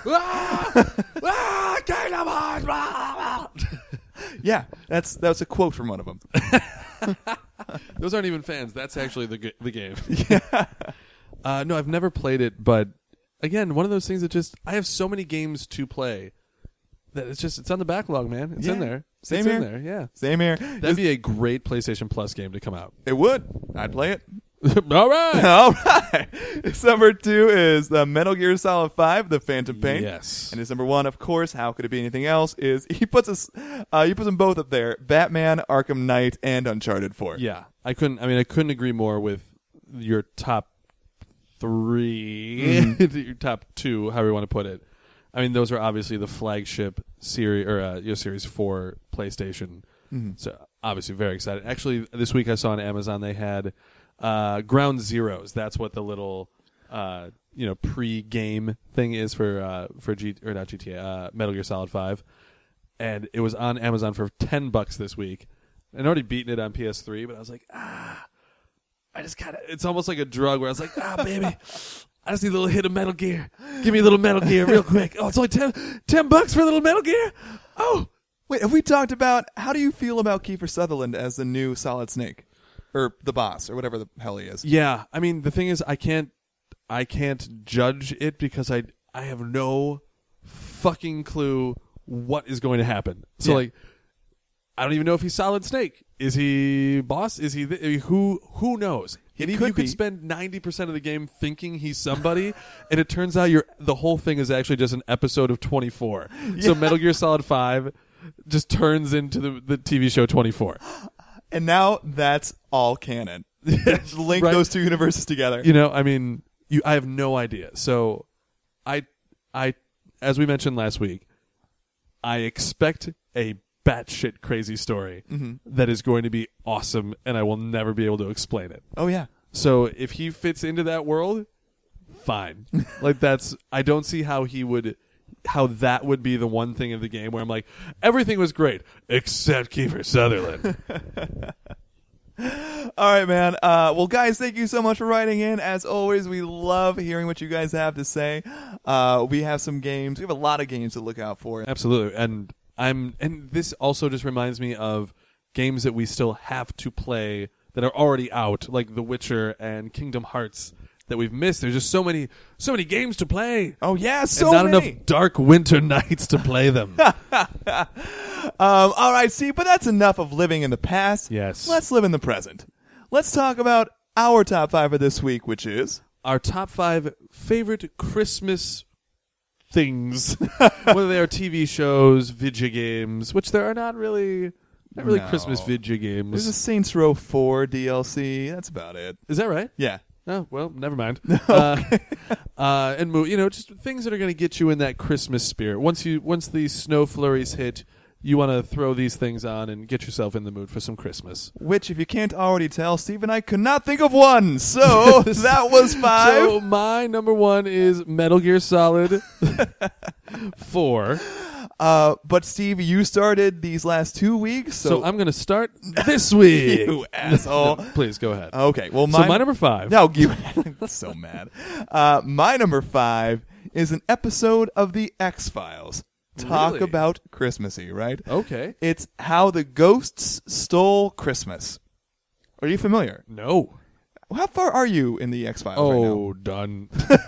Kingdom Hearts! Yeah, that's a quote from one of them. Those aren't even fans. That's actually the game. Yeah. No, I've never played it, but again, one of those things that just I have so many games to play that it's on the backlog, man. It's in there. Same here. In there. Yeah. Same here. That'd be a great PlayStation Plus game to come out. It would. I'd play it. All right. All right. His number 2 is the Metal Gear Solid 5, The Phantom Pain. Yes. And his number 1, of course, how could it be anything else, is he puts them both up there. Batman, Arkham Knight, and Uncharted 4. Yeah. I couldn't agree more with your top 3, your top 2, however you want to put it. I mean, those are obviously the flagship series or series for PlayStation. Mm-hmm. So obviously very excited. Actually, this week I saw on Amazon they had Ground Zeroes. That's what the little pre-game thing is for not GTA, Metal Gear Solid 5. And it was on Amazon for $10 this week. I'd already beaten it on PS3, but I was like, I just gotta. It's almost like a drug where I was like, baby, I just need a little hit of Metal Gear. Give me a little Metal Gear real quick. Oh, it's only $10 for a little Metal Gear? Oh. Wait, have we talked about, how do you feel about Kiefer Sutherland as the new Solid Snake? Or the boss, or whatever the hell he is. Yeah, I mean, the thing is, I can't judge it because I have no fucking clue what is going to happen. So, like, I don't even know if he's Solid Snake. Is he boss? Is he who knows? You could spend 90% of the game thinking he's somebody, and it turns out the whole thing is actually just an episode of 24. Yeah. So Metal Gear Solid 5 just turns into the TV show 24. And now that's all canon. Link right? Those two universes together. I mean, I have no idea. So I as we mentioned last week, I expect a batshit crazy story that is going to be awesome, and I will never be able to explain it. Oh, yeah. So if he fits into that world, fine. I don't see how that would be the one thing of the game where I'm like, everything was great except Kiefer Sutherland. All right, man. Well, guys, thank you so much for writing in. As always, we love hearing what you guys have to say. We have some games. We have a lot of games to look out for. Absolutely. And this also just reminds me of games that we still have to play that are already out, like The Witcher and Kingdom Hearts, that we've missed. There's just so many games to play. Oh yeah, and not enough dark winter nights to play them. All right, see, but that's enough of living in the past. Yes. Let's live in the present. Let's talk about our top 5 for this week, which is our top 5 favorite Christmas things, whether they are TV shows, video games, which there are not really Christmas video games. There's a Saints Row 4 DLC. That's about it. Is that right? Yeah. Oh, well, never mind. And just things that are going to get you in that Christmas spirit. Once the snow flurries hit, you want to throw these things on and get yourself in the mood for some Christmas. Which, if you can't already tell, Steve and I could not think of one. So that was 5. So my number 1 is Metal Gear Solid 4. But Steve, you started these last 2 weeks, so I'm going to start this week. You asshole! No, please go ahead. Okay, well, my number 5. No, I'm so mad. My number 5 is an episode of the X-Files. Talk Really? about Christmassy, right? Okay. It's How the Ghosts Stole Christmas. Are you familiar? No. How far are you in the X-Files right now? Oh, done.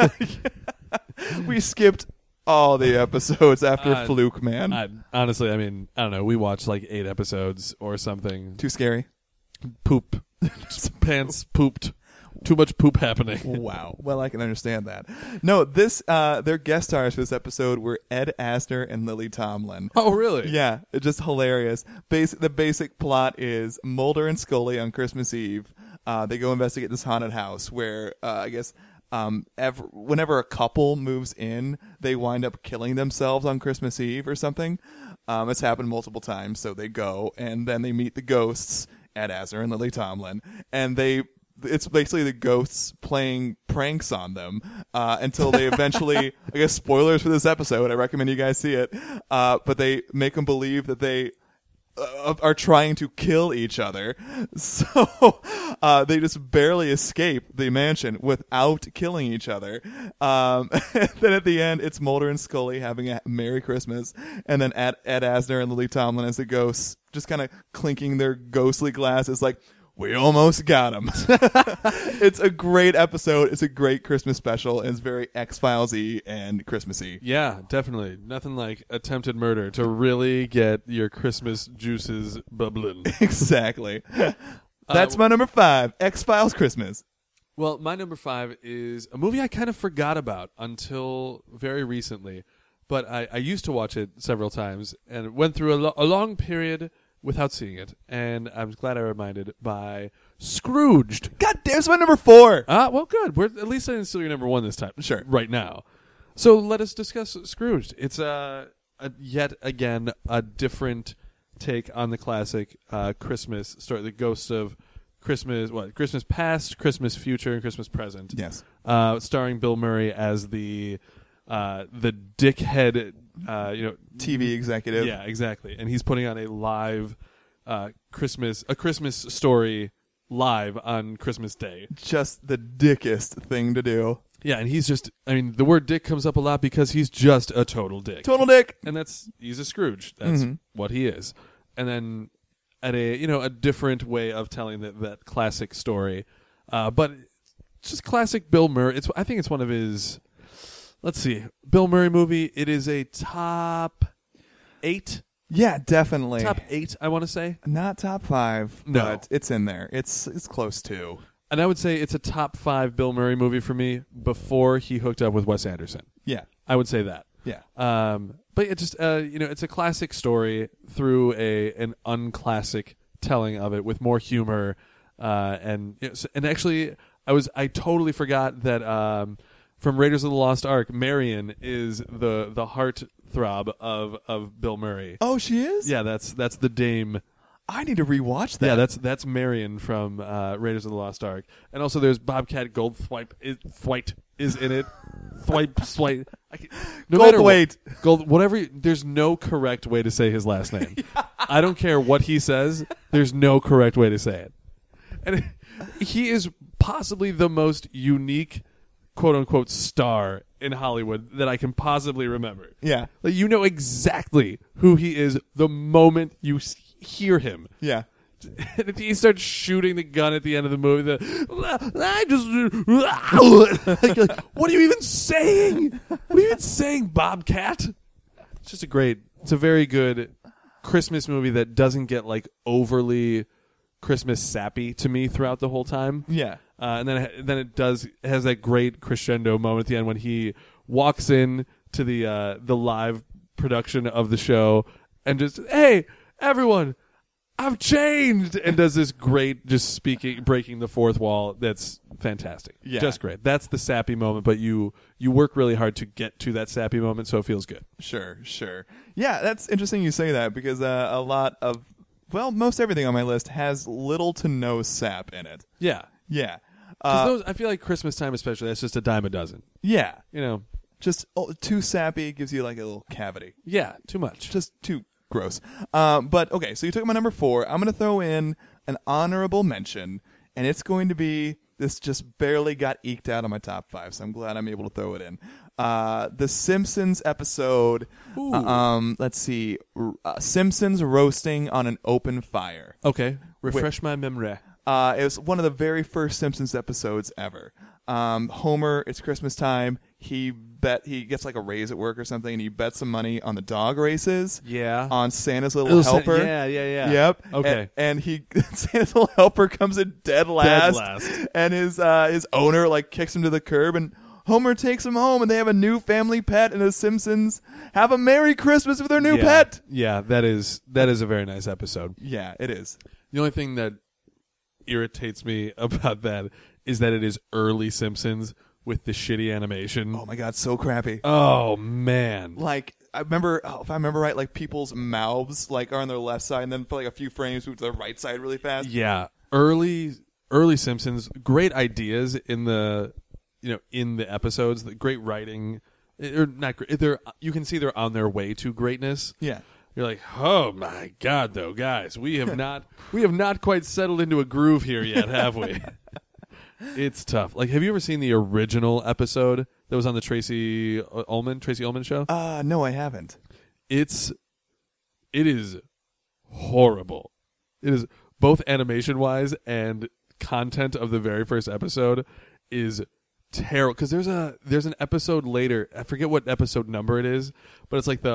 We skipped all the episodes after Fluke, man. Honestly, I mean, I don't know. We watched like 8 episodes or something. Too scary? Poop. Pants pooped. Too much poop happening. Wow. Well, I can understand that. No, their guest stars for this episode were Ed Asner and Lily Tomlin. Oh, really? Yeah, it's just hilarious. The basic plot is Mulder and Scully on Christmas Eve. They go investigate this haunted house where, I guess, whenever a couple moves in, they wind up killing themselves on Christmas Eve or something. It's happened multiple times, so they go, and then they meet the ghosts, Ed Asner and Lily Tomlin, and it's basically the ghosts playing pranks on them until they eventually, I guess spoilers for this episode, I recommend you guys see it, but they make them believe that they are trying to kill each other. So they just barely escape the mansion without killing each other. Then at the end, it's Mulder and Scully having a Merry Christmas, and then Ed Asner and Lily Tomlin as the ghosts just kind of clinking their ghostly glasses like, we almost got him. It's a great episode. It's a great Christmas special. And it's very X-Files-y and Christmassy. Yeah, definitely. Nothing like attempted murder to really get your Christmas juices bubbling. Exactly. That's my number 5, X-Files Christmas. Well, my number 5 is a movie I kind of forgot about until very recently. But I used to watch it several times and went through a long period without seeing it, and I'm glad I reminded by Scrooged. God, there's my number 4. Well, good. At least I didn't steal your number 1 this time. Sure. Right now. So let us discuss Scrooged. It's yet again a different take on the classic Christmas story, the ghost of Christmas past, Christmas future, and Christmas present. Yes. Starring Bill Murray as the dickhead, TV executive. Yeah, exactly. And he's putting on a live Christmas story live on Christmas Day. Just the dickest thing to do. Yeah, and he's just, the word dick comes up a lot because he's just a total dick. Total dick. And he's a Scrooge. That's what he is. And then at a different way of telling that classic story. But it's just classic Bill Murray. I think it's one of his, let's see, Bill Murray movie. It is a top 8. Yeah, definitely. Top 8, I want to say. Not top 5, No. but it's in there. It's close to. And I would say it's a top 5 Bill Murray movie for me before he hooked up with Wes Anderson. Yeah. I would say that. Yeah. But it just it's a classic story through an unclassic telling of it with more humor, and actually I totally forgot that from Raiders of the Lost Ark, Marion is the heartthrob of Bill Murray. Oh, she is? Yeah, that's the dame. I need to rewatch that. Yeah, that's Marion from Raiders of the Lost Ark, and also there's Bobcat Goldthwait is in it. Thwait. No matter Goldthwait. Whatever. There's no correct way to say his last name. I don't care what he says. There's no correct way to say it, and he is possibly the most unique, quote unquote, star in Hollywood that I can possibly remember. Yeah. Like, you know exactly who he is the moment you hear him. Yeah. And he starts shooting the gun at the end of the movie. Like, what are you even saying? What are you even saying, Bobcat? It's a very good Christmas movie that doesn't get like overly Christmas sappy to me throughout the whole time. Yeah. And then it has that great crescendo moment at the end when he walks in to the live production of the show and just, hey, everyone, I've changed, and does this great just breaking the fourth wall. That's fantastic. Yeah. Just great. That's the sappy moment, but you work really hard to get to that sappy moment, so it feels good. Sure. Yeah, that's interesting you say that because a lot of, most everything on my list has little to no sap in it. Yeah. Yeah. 'Cause I feel like Christmas time especially, that's just a dime a dozen. Yeah. Just too sappy gives you like a little cavity. Yeah, too much. Just too gross. But okay, so you took my number 4. I'm going to throw in an honorable mention, and it's going to be, this just barely got eked out on my top 5, so I'm glad I'm able to throw it in. The Simpsons episode, let's see, Simpsons roasting on an open fire. Okay. Refresh my memory. It was one of the very first Simpsons episodes ever. Homer, it's Christmas time. He gets like a raise at work or something, and he bets some money on the dog races. Yeah. On Santa's little helper. Yeah. Yep. Okay. And Santa's little helper comes in dead last. And his owner like kicks him to the curb, and Homer takes him home, and they have a new family pet, and the Simpsons have a Merry Christmas with their new pet. Yeah, that is a very nice episode. Yeah, it is. The only thing that irritates me about that is that it is early Simpsons with the shitty animation. Oh my god, so crappy. Oh man. Like, I remember, if I remember right, like people's mouths like are on their left side, and then for like a few frames move to their right side really fast. Yeah, early Simpsons, great ideas in the episodes, the great writing. They're not great. You can see they're on their way to greatness. Yeah. You're like, oh my god, though, guys, we have not quite settled into a groove here yet, have we? It's tough. Like, have you ever seen the original episode that was on the Tracy Ullman show? No, I haven't. It is horrible. It is both animation wise and content of the very first episode is terrible. Because there's an episode later. I forget what episode number it is, but it's like the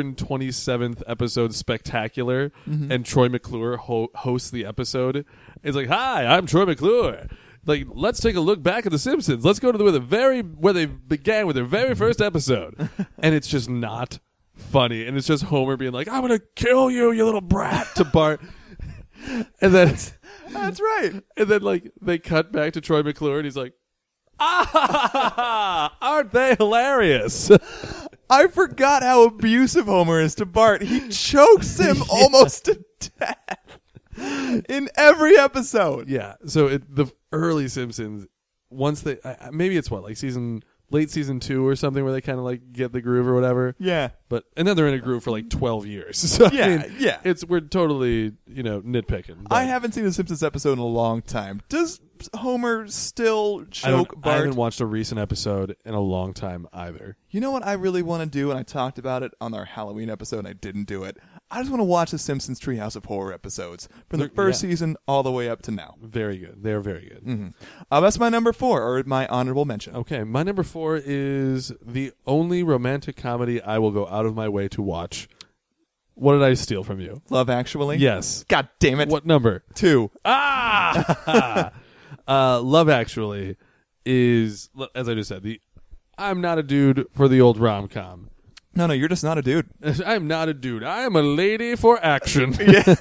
127th episode spectacular, and Troy McClure hosts the episode. It's like, hi, I'm Troy McClure. Like, let's take a look back at The Simpsons. Let's go to where they began with their very first episode. And it's just not funny. And it's just Homer being like, I'm going to kill you, you little brat, to Bart. And then That's right. And then, like, they cut back to Troy McClure, and he's like, Aren't they hilarious? I forgot how abusive Homer is to Bart. He chokes him almost to death in every episode. Yeah. So the early Simpsons, once they maybe it's what, like late season 2 or something, where they kind of like get the groove or whatever. Yeah. And then they're in a groove for like 12 years. So Yeah, I mean, yeah. we're totally nitpicking. But I haven't seen a Simpsons episode in a long time. Does Homer still choke I Bart? haven't watched a recent episode in a long time either. You know what I really want to do, and I talked about it on our Halloween episode, and I didn't do it. I just want to watch the Simpsons Treehouse of Horror episodes from the first season all the way up to now. Very good. They're very good. Mm-hmm. That's my number 4, or my honorable mention. Okay, my number 4 is the only romantic comedy I will go out of my way to watch. What did I steal from you? Love Actually? Yes. God damn it. What number? 2. Love Actually is, as I just said, I'm not a dude for the old rom-com. No, you're just not a dude. I'm not a dude. I am a lady for action.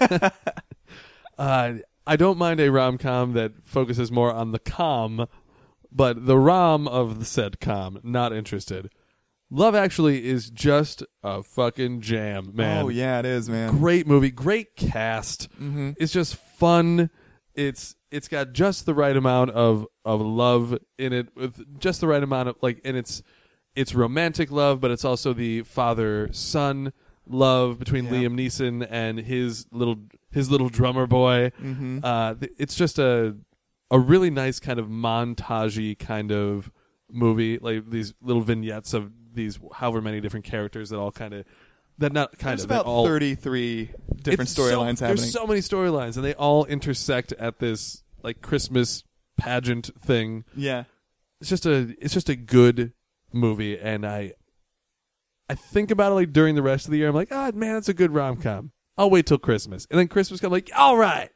I don't mind a rom-com that focuses more on the com, but the rom of the said com, not interested. Love Actually is just a fucking jam, man. Oh, yeah, it is, man. Great movie, great cast. Mm-hmm. It's just fun. It's got just the right amount of love in it, with just the right amount of and it's romantic love, but it's also the father-son love between Liam Neeson and his little drummer boy. Mm-hmm. It's just a really nice kind of montagey kind of movie, like these little vignettes of these however many different characters that all kind of There's about 33 different storylines happening. There's so many storylines, and they all intersect at this like Christmas pageant thing. Yeah, it's just a good movie, and I think about it like during the rest of the year. I'm like, man, that's a good rom-com. I'll wait till Christmas, and then Christmas comes. Like, all right,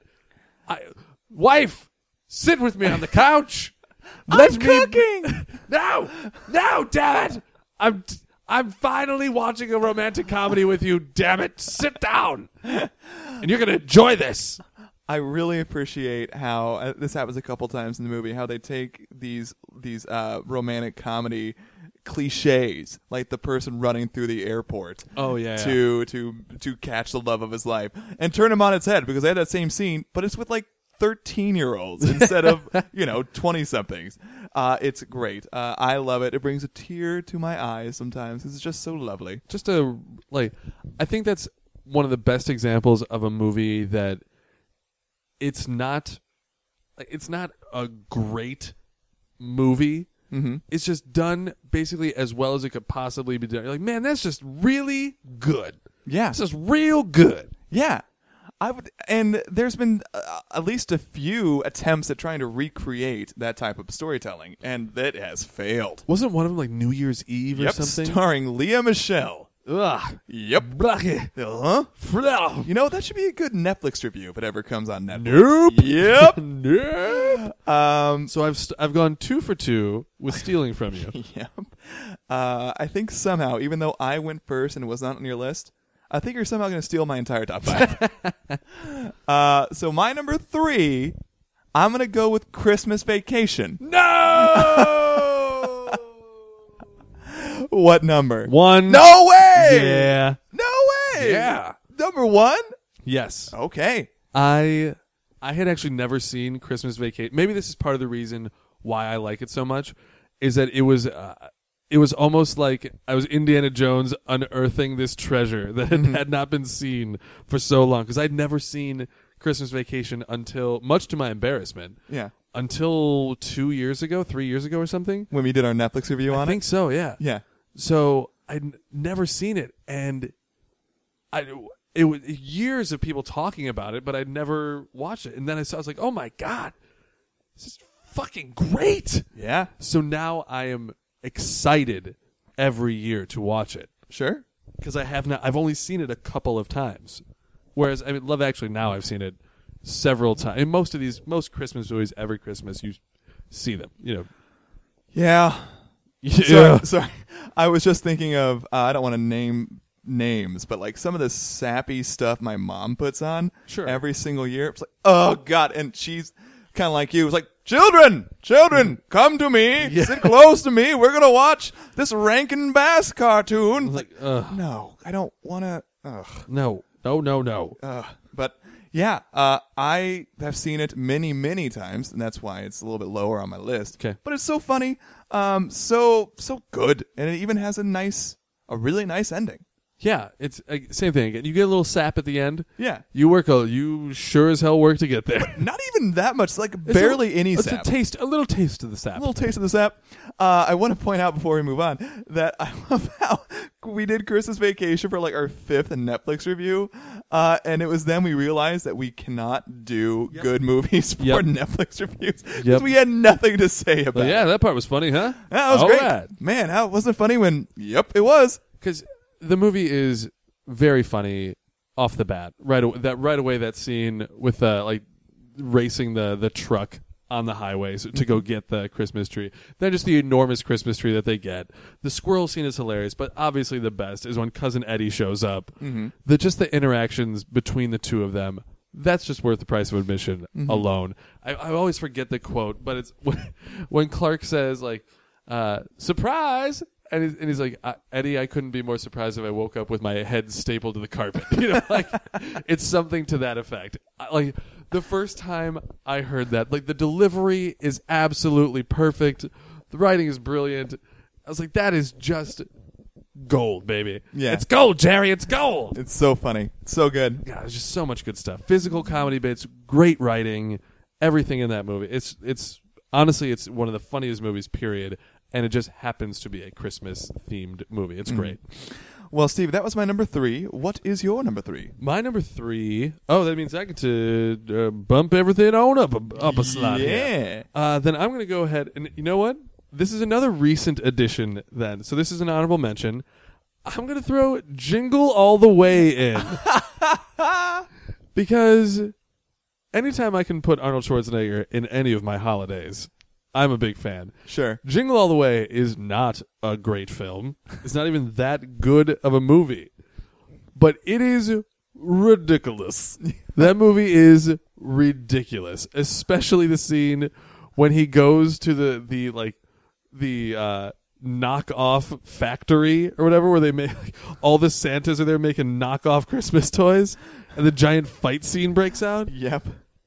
wife, sit with me on the couch. I'm cooking. No, damn it! I'm finally watching a romantic comedy with you. Damn it, sit down, and you're gonna enjoy this. I really appreciate how this happens a couple times in the movie. How they take these romantic comedy cliches, like the person running through the airport. Oh yeah, to catch the love of his life, and turn him on its head, because they had that same scene, but it's with like 13-year-olds instead of 20-somethings. It's great. I love it. It brings a tear to my eyes sometimes. It's just so lovely. I think that's one of the best examples of a movie that it's not a great movie. Mm-hmm. It's just done basically as well as it could possibly be done. You're like, man, that's just really good. Yeah, it's just real good. Yeah. And there's been at least a few attempts at trying to recreate that type of storytelling, and that has failed. Wasn't one of them like New Year's Eve or something? Starring Leah Michele. Ugh. Yep. Uh-huh. You know, that should be a good Netflix review if it ever comes on Netflix. Nope. Yep. Nope. So I've gone 2 for 2 with stealing from you. Yep. I think somehow, even though I went first and it was not on your list, I think you're somehow going to steal my entire top 5. So my number 3, I'm going to go with Christmas Vacation. No! What number? 1. No way! Yeah. No way! Yeah. Number 1? Yes. Okay. I had actually never seen Christmas Vacation. Maybe this is part of the reason why I like it so much, is that it was almost like I was Indiana Jones unearthing this treasure that had not been seen for so long, because I'd never seen Christmas Vacation until, much to my embarrassment, until 3 years ago or something. When we did our Netflix review on it? I think so, yeah. Yeah. So I'd never seen it, and it was years of people talking about it, but I'd never watched it. And then I was like, oh my God, this is fucking great. Yeah. So now I am excited every year to watch it. Sure. Because I've only seen it a couple of times. Whereas, Love Actually, now I've seen it several times. In most Christmas movies, every Christmas you see them, Yeah. Yeah. Sorry. I was just thinking of, I don't want to name names, but like some of the sappy stuff my mom puts on Sure. every single year. It's like, oh God. And she's kind of like you. It's like, Children, come to me. Yeah. Sit close to me. We're going to watch this Rankin Bass cartoon. Like, ugh. No, I don't want to. No. But yeah, I have seen it many, many times, and that's why it's a little bit lower on my list. Okay. But it's so funny, so good, and it even has a really nice ending. Yeah, it's same thing. You get a little sap at the end. Yeah. You sure as hell work to get there. Not even that much, like barely any It's sap. a little taste of the sap. A little taste of the sap. I want to point out before we move on that I love how we did Christmas Vacation for like our 5th Netflix review, and it was then we realized that we cannot do good movies for Netflix reviews because we had nothing to say about yeah, it. that part was funny, huh? That was All great. right. Man, how wasn't it funny when, it was. Because the movie is very funny off the bat. Right away, that scene with like racing the truck on the highways to go get the Christmas tree. Then just the enormous Christmas tree that they get. The squirrel scene is hilarious, but obviously the best is when Cousin Eddie shows up. Just the interactions between the two of them. That's just worth the price of admission alone. I always forget the quote, but it's when Clark says like, "Surprise." And he's like, Eddie, I couldn't be more surprised if I woke up with my head stapled to the carpet. Like it's something to that effect. Like the first time I heard that, like the delivery is absolutely perfect. The writing is brilliant. I was like, that is just gold, baby. Yeah. It's gold, Jerry. It's gold. It's so funny. So good. God, there's just so much good stuff. Physical comedy bits, great writing, everything in that movie. It's honestly, it's one of the funniest movies, period. And it just happens to be a Christmas-themed movie. It's great. Well, Steve, that was my number 3. What is your number 3? My number 3... Oh, that means I get to bump everything on up a slide. Yeah. Then I'm going to go ahead... And you know what? This is another recent addition then. So this is an honorable mention. I'm going to throw Jingle All the Way in. Because anytime I can put Arnold Schwarzenegger in any of my holidays... I'm a big fan. Sure. Jingle All the Way is not a great film. It's not even that good of a movie. But it is ridiculous. That movie is ridiculous. Especially the scene when he goes to the knockoff factory or whatever where they make all the Santas are there making knockoff Christmas toys and the giant fight scene breaks out. Yep.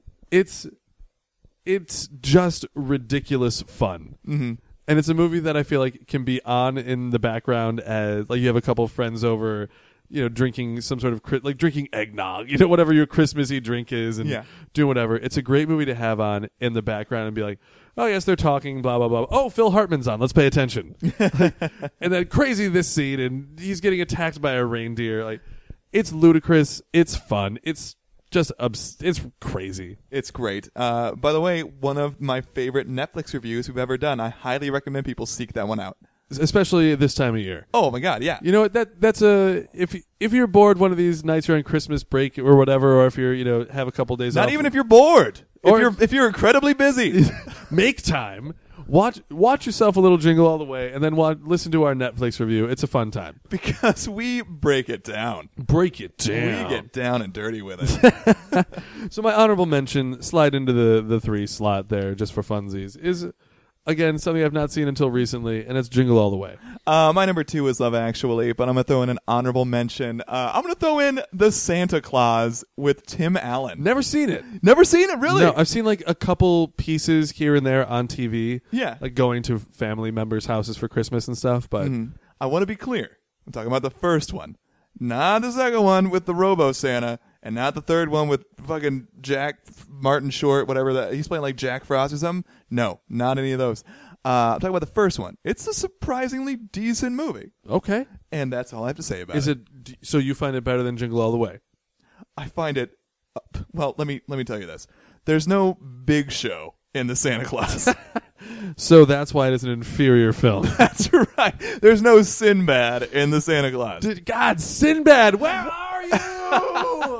It's just ridiculous fun. Mm-hmm. And it's a movie that I feel like can be on in the background as like you have a couple of friends over, drinking some sort of like drinking eggnog, whatever your Christmassy drink is and doing whatever. It's a great movie to have on in the background and be like, oh yes, they're talking, blah, blah, blah. Oh, Phil Hartman's on. Let's pay attention. And then crazy this scene and he's getting attacked by a reindeer. Like it's ludicrous. It's fun. It's just it's crazy. It's great. By the way, one of my favorite Netflix reviews we've ever done. I highly recommend people seek that one out. Especially this time of year. Oh my God, yeah. You know what? That's if you're bored one of these nights you're on Christmas break or whatever, or if you're have a couple days off. Not even if you're bored. Or if you're incredibly busy. Make time. Watch yourself a little Jingle All the Way, and then listen to our Netflix review. It's a fun time. Because we break it down. Break it down. We get down and dirty with it. So my honorable mention, slide into the 3 slot there just for funsies, is, again, something I've not seen until recently, and it's Jingle All the Way. My number 2 is Love Actually, but I'm going to throw in an honorable mention. I'm going to throw in The Santa Claus with Tim Allen. Never seen it. Never seen it, really? No, I've seen like a couple pieces here and there on TV. Yeah. Like going to family members' houses for Christmas and stuff, but... I want to be clear. I'm talking about the first one. Not the second one with the Robo-Santa, and not the third one with fucking Jack Martin Short, whatever that. He's playing like Jack Frost or something. No, not any of those. I'm talking about the first one. It's a surprisingly decent movie. Okay. And that's all I have to say about it. Is it so you find it better than Jingle All the Way? I find it well, let me tell you this. There's no Big Show in the Santa Claus. So that's why it is an inferior film. That's right. There's no Sinbad in the Santa Claus. God, Sinbad, where are you?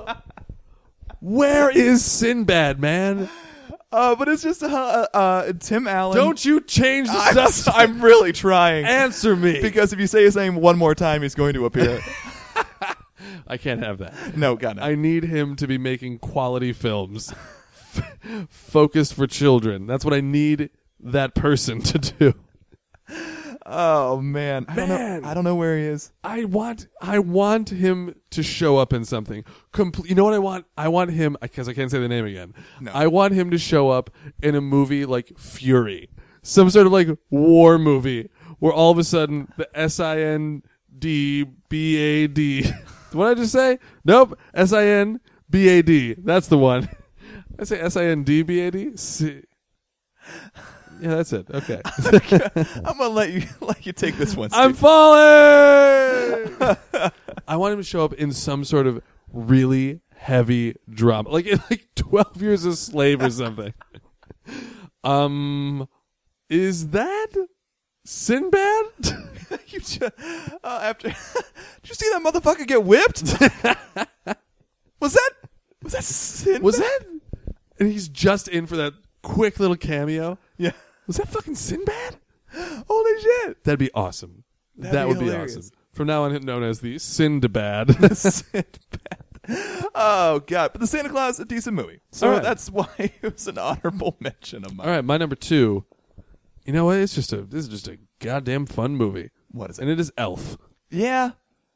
Where is Sinbad, man? But it's just Tim Allen. Don't you change the stuff. I'm really trying. Answer me. Because if you say his name one more time, he's going to appear. I can't have that. No, God, no. I need him to be making quality films. focused for children. That's what I need that person to do. Oh man, I don't know where he is. I want him to show up in something. You know what I want? I want him, because I can't say the name again. No. I want him to show up in a movie like Fury, some sort of like war movie, where all of a sudden the SINDBAD. What did I just say? Nope, SINBAD. That's the one. I say SINDBAD. Yeah, that's it. Okay. I'm gonna let you take this one, Steve. I'm falling. I want him to show up in some sort of really heavy drama, like in 12 Years a Slave or something. Is that Sinbad? After, did you see that motherfucker get whipped? Was that Sinbad? Was that? And he's just in for that quick little cameo. Yeah. Was that fucking Sinbad? Holy shit. That'd be awesome. That would be hilarious. awesome. From now on, known as the Sinbad. Sinbad. Oh god! But the Santa Claus is a decent movie, so right. that's why it was an honorable mention of mine. All right, my number 2. You know what? This is just a goddamn fun movie. What is it? And it is Elf. Yeah.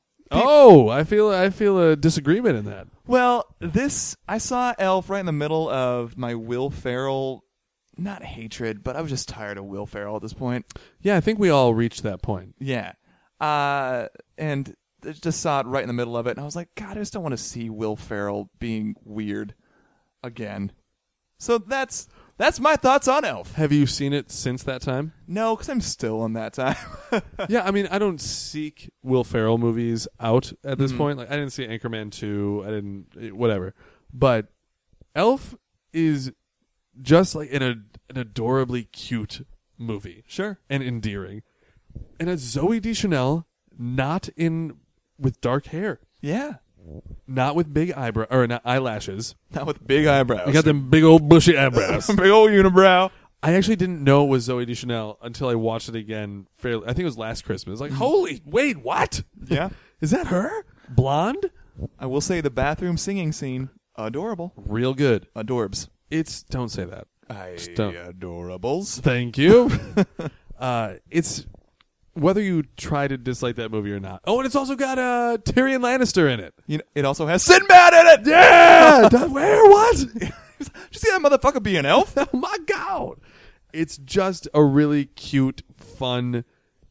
I feel a disagreement in that. Well, I saw Elf right in the middle of my Will Ferrell, not hatred, but I was just tired of Will Ferrell at this point. Yeah, I think we all reached that point. Yeah. And I just saw it right in the middle of it, and I was like, God, I just don't want to see Will Ferrell being weird again. So that's my thoughts on Elf. Have you seen it since that time? No, because I'm still on that time. Yeah, I mean, I don't seek Will Ferrell movies out at this point. Like, I didn't see Anchorman 2. I didn't, whatever. But Elf is just like an adorably cute movie. Sure. And endearing. And it's Zooey Deschanel, not with dark hair. Yeah. Not with big not eyelashes. Not with big eyebrows. You got them big old bushy eyebrows. Big old unibrow. I actually didn't know it was Zooey Deschanel until I watched it again. I think it was last Christmas. Like, holy, wait, what? Yeah. Is that her? Blonde? I will say the bathroom singing scene, adorable. Real good. Adorbs. Don't say that. Don't. Adorables. Thank you. It's whether you try to dislike that movie or not. Oh, and it's also got Tyrion Lannister in it. You know, it also has Sinbad in it. Yeah. Where? What? Did you see that motherfucker be an elf? Oh my god! It's just a really cute, fun,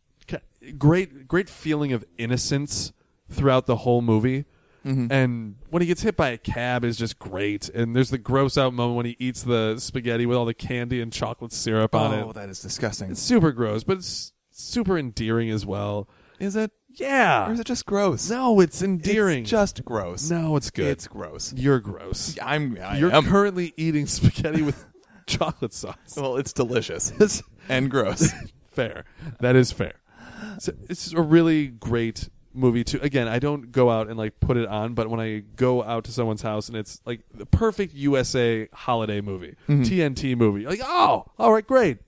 great feeling of innocence throughout the whole movie. Mm-hmm. And when he gets hit by a cab is just great. And there's the gross out moment when he eats the spaghetti with all the candy and chocolate syrup on it. Oh, that is disgusting. It's super gross, but it's super endearing as well. Is it? Yeah. Or is it just gross? No, it's endearing. It's just gross. No, it's good. It's gross. You're gross. You're currently eating spaghetti with chocolate sauce. Well, it's delicious and gross. Fair. That is fair. So it's a really great movie too. Again, I don't go out and like put it on, but when I go out to someone's house and it's like the perfect USA holiday movie, TNT movie, like, oh, all right, great.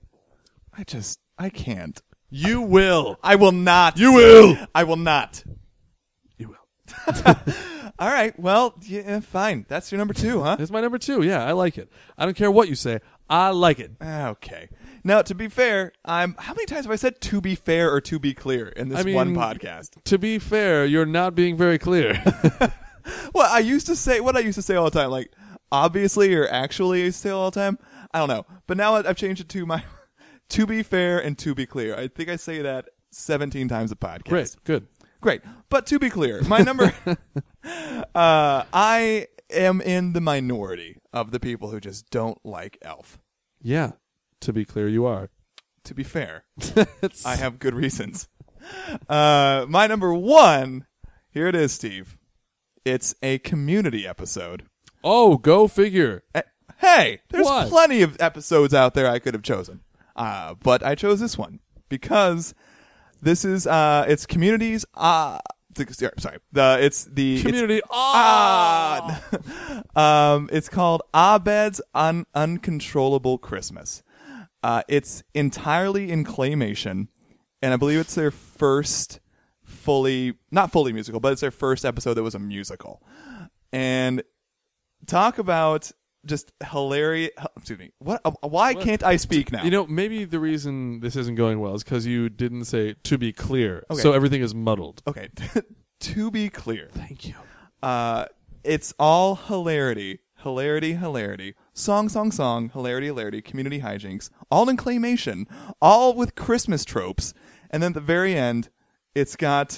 I can't. You will. I will not. You will. I will not. You will. All right. Well, yeah, fine. That's your number 2, huh? It's my number 2. Yeah, I like it. I don't care what you say. I like it. Okay. Now, to be fair, how many times have I said to be fair or to be clear in this one podcast? To be fair, you're not being very clear. Well, I used to say all the time, like obviously or actually I say all the time. I don't know. But now I've changed it to my to be fair and to be clear. I think I say that 17 times a podcast. Great. Good. Great. But to be clear, my number I am in the minority of the people who just don't like Elf. Yeah. To be clear, you are. To be fair, I have good reasons. My number 1, here it is, Steve. It's a Community episode. Oh, go figure. Hey, there's What? plenty of episodes out there I could have chosen. But I chose this one because this is it's Community's it's the Community. it's called Abed's Uncontrollable Christmas. It's entirely in claymation, and I believe it's their first not fully musical, but it's their first episode that was a musical. And talk about just hilarious. Excuse me. What? Why can't I speak now? You know, maybe the reason this isn't going well is because you didn't say "to be clear," Okay. so everything is muddled. Okay. To be clear, Thank you. it's all hilarity, song, hilarity, community hijinks, all in claymation, all with Christmas tropes, and then at the very end, it's got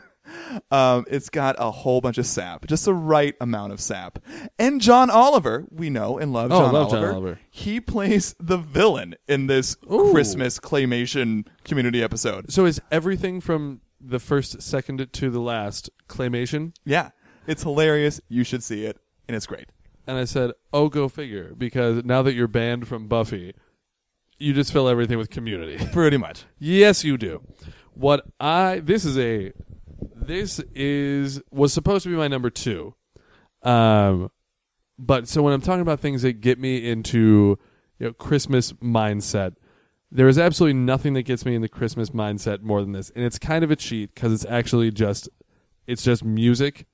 a whole bunch of sap, just the right amount of sap. And John Oliver, we know and love John love Oliver. John Oliver. He plays the villain in this Christmas claymation community episode. So is everything from the first second to the last claymation? Yeah, it's hilarious. You should see it, and it's great. And I said, "Oh, go figure," because now that you're banned from Buffy, you just fill everything with Community. Pretty much. Yes, you do. Was supposed to be my number 2. But so when I'm talking about things that get me into, Christmas mindset, there is absolutely nothing that gets me in the Christmas mindset more than this. And it's kind of a cheat because it's actually just music.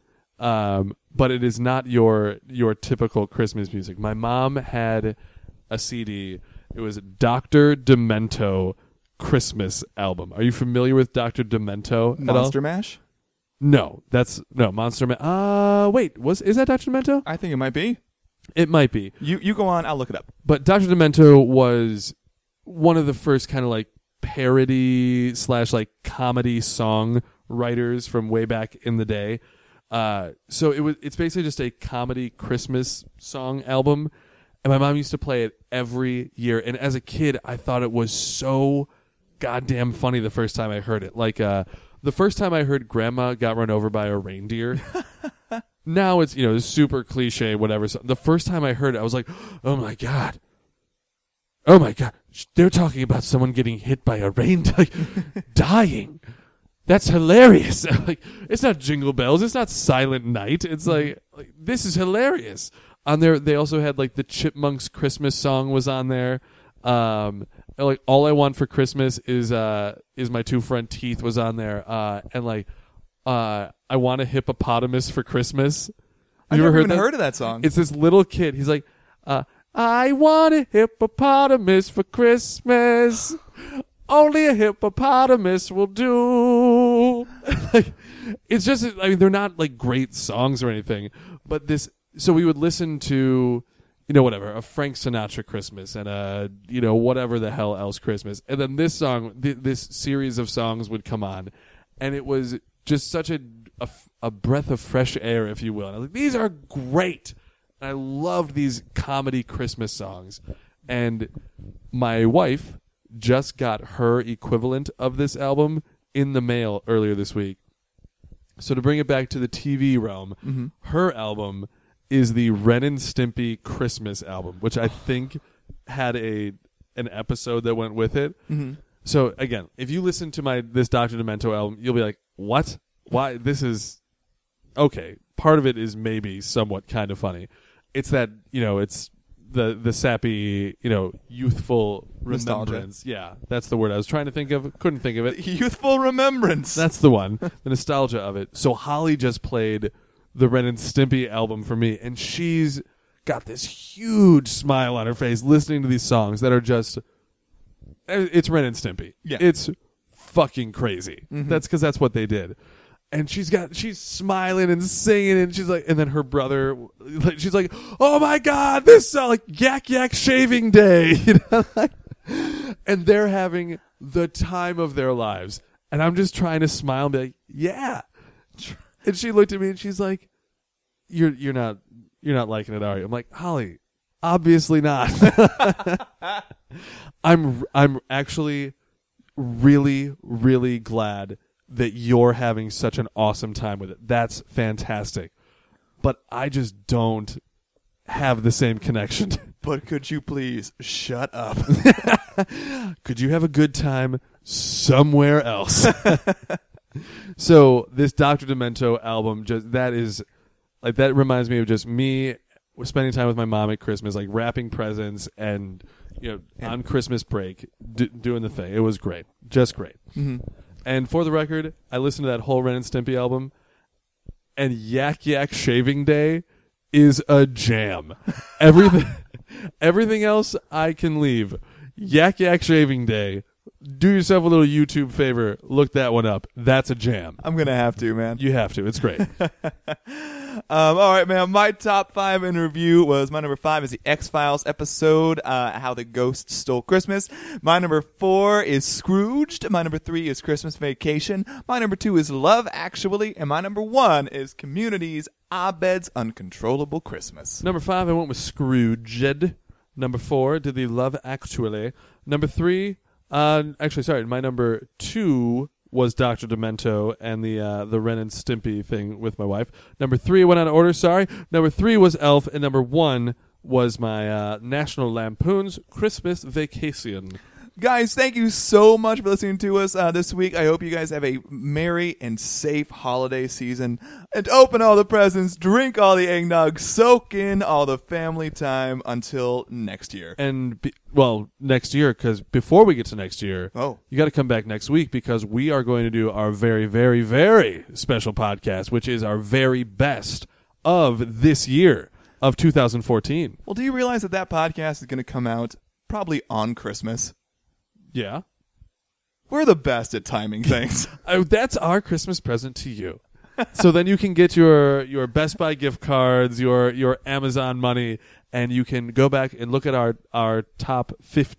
But it is not your typical Christmas music. My mom had a CD. It was Dr. Demento Christmas album. Are you familiar with Dr. Demento at all? Monster Mash? No, Monster Mash. Wait, is that Dr. Demento? I think it might be. It might be. You go on, I'll look it up. But Dr. Demento was one of the first kind of like parody / like comedy song writers from way back in the day. So it's basically just a comedy Christmas song album, and my mom used to play it every year. And as a kid, I thought it was so goddamn funny the first time I heard it. Like the first time I heard "Grandma Got Run Over by a Reindeer." Now it's super cliche, whatever. So the first time I heard it, I was like, "Oh my god, they're talking about someone getting hit by a reindeer, dying." That's hilarious. Like, it's not Jingle Bells. It's not Silent Night. It's like this is hilarious. On there, they also had like the Chipmunks Christmas song was on there. Like All I Want for Christmas is my two front teeth was on there. And like I Want a Hippopotamus for Christmas. I've never even heard of that song. It's this little kid. He's like, I want a hippopotamus for Christmas. Only a hippopotamus will do. Like, it's just, they're not like great songs or anything, but so we would listen to, whatever, a Frank Sinatra Christmas and whatever the hell else Christmas. And then this song, this series of songs would come on, and it was just such a breath of fresh air, if you will. And I was like, these are great. And I loved these comedy Christmas songs. And my wife just got her equivalent of this album in the mail earlier this week. So to bring it back to the TV realm, her album is the Ren and Stimpy Christmas album, which I think had an episode that went with it. Mm-hmm. So again, if you listen to this Dr. Demento album, you'll be like, what? Why? This is... Okay, part of it is maybe somewhat kind of funny. It's that, it's the sappy, youthful remembrance. Nostalgia. Yeah, that's the word I was trying to think of. Couldn't think of it. Youthful remembrance. That's the one. The nostalgia of it. So Holly just played the Ren and Stimpy album for me, and she's got this huge smile on her face listening to these songs that are just... It's Ren and Stimpy. Yeah. It's fucking crazy. Mm-hmm. That's because that's what they did. And she's smiling and singing, and she's like, and then her brother, she's like, "Oh my God, this like Yak Yak Shaving Day," and they're having the time of their lives, and I'm just trying to smile and be like, "Yeah," and she looked at me and she's like, "You're not liking it, are you?" I'm like, "Holly, obviously not." I'm actually really, really glad that you're having such an awesome time with it. That's fantastic. But I just don't have the same connection. But could you please shut up? Could you have a good time somewhere else? So this Dr. Demento album, that reminds me of just me spending time with my mom at Christmas, like wrapping presents and on Christmas break doing the thing. It was great. Just great. Mm-hmm. And for the record, I listened to that whole Ren and Stimpy album, and Yak Yak Shaving Day is a jam. Everything else I can leave. Yak Yak Shaving Day. Do yourself a little YouTube favor. Look that one up. That's a jam. I'm going to have to, man. You have to. It's great. All right, man. My top 5 in review was my number 5 is the X-Files episode, How the Ghost Stole Christmas. My number 4 is Scrooged. My number 3 is Christmas Vacation. My number 2 is Love Actually. And my number 1 is Community's Abed's Uncontrollable Christmas. Number 5, I went with Scrooged. Number 4 did the Love Actually. Number 3, my number 2 was Dr. Demento and the Ren and Stimpy thing with my wife. Number 3 went out of order, sorry. Number 3 was Elf, and number 1 was my National Lampoon's Christmas Vacation. Guys, thank you so much for listening to us this week. I hope you guys have a merry and safe holiday season. And open all the presents, drink all the eggnog, soak in all the family time until next year. And, next year, because before we get to next year, you got to come back next week because we are going to do our very, very, very special podcast, which is our very best of this year, of 2014. Well, do you realize that podcast is going to come out probably on Christmas? Yeah. We're the best at timing things. That's our Christmas present to you. So then you can get your Best Buy gift cards, your Amazon money, and you can go back and look at our top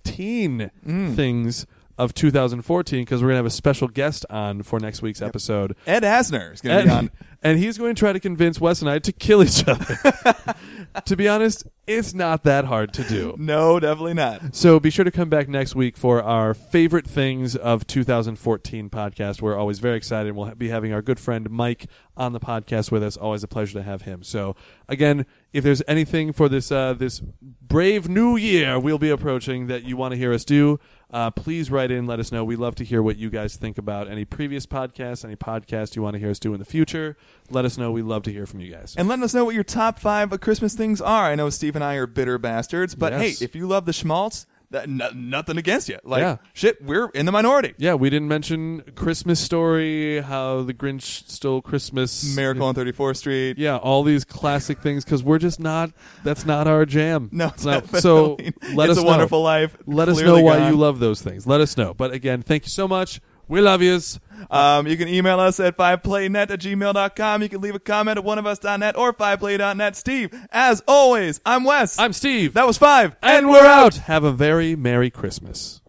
15 things of 2014 because we're going to have a special guest on for next week's episode. Ed Asner is going to be on. And he's going to try to convince Wes and I to kill each other. To be honest, it's not that hard to do. No, definitely not. So be sure to come back next week for our favorite things of 2014 podcast. We're always very excited. We'll be having our good friend Mike on the podcast with us. Always a pleasure to have him. So again, if there's anything for this this brave new year we'll be approaching that you want to hear us do, please write in. Let us know. We love to hear what you guys think about any previous podcasts, any podcasts you want to hear us do in the future. Let us know. We love to hear from you guys. And let us know what your top 5 Christmas things are. I know Steve and I are bitter bastards, but hey, if you love the schmaltz, nothing against you. Shit, we're in the minority. Yeah, we didn't mention Christmas Story, How the Grinch Stole Christmas. Miracle on 34th Street. Yeah, all these classic things because we're just not, that's not our jam. No, it's not. So let us know. It's a Wonderful Life. Let us know why you love those things. Let us know. But again, thank you so much. We love yous. You can email us at 5playnet@gmail.com. You can leave a comment at oneofus.net or 5play.net. Steve, as always, I'm Wes. I'm Steve. That was 5. And we're out. Have a very Merry Christmas.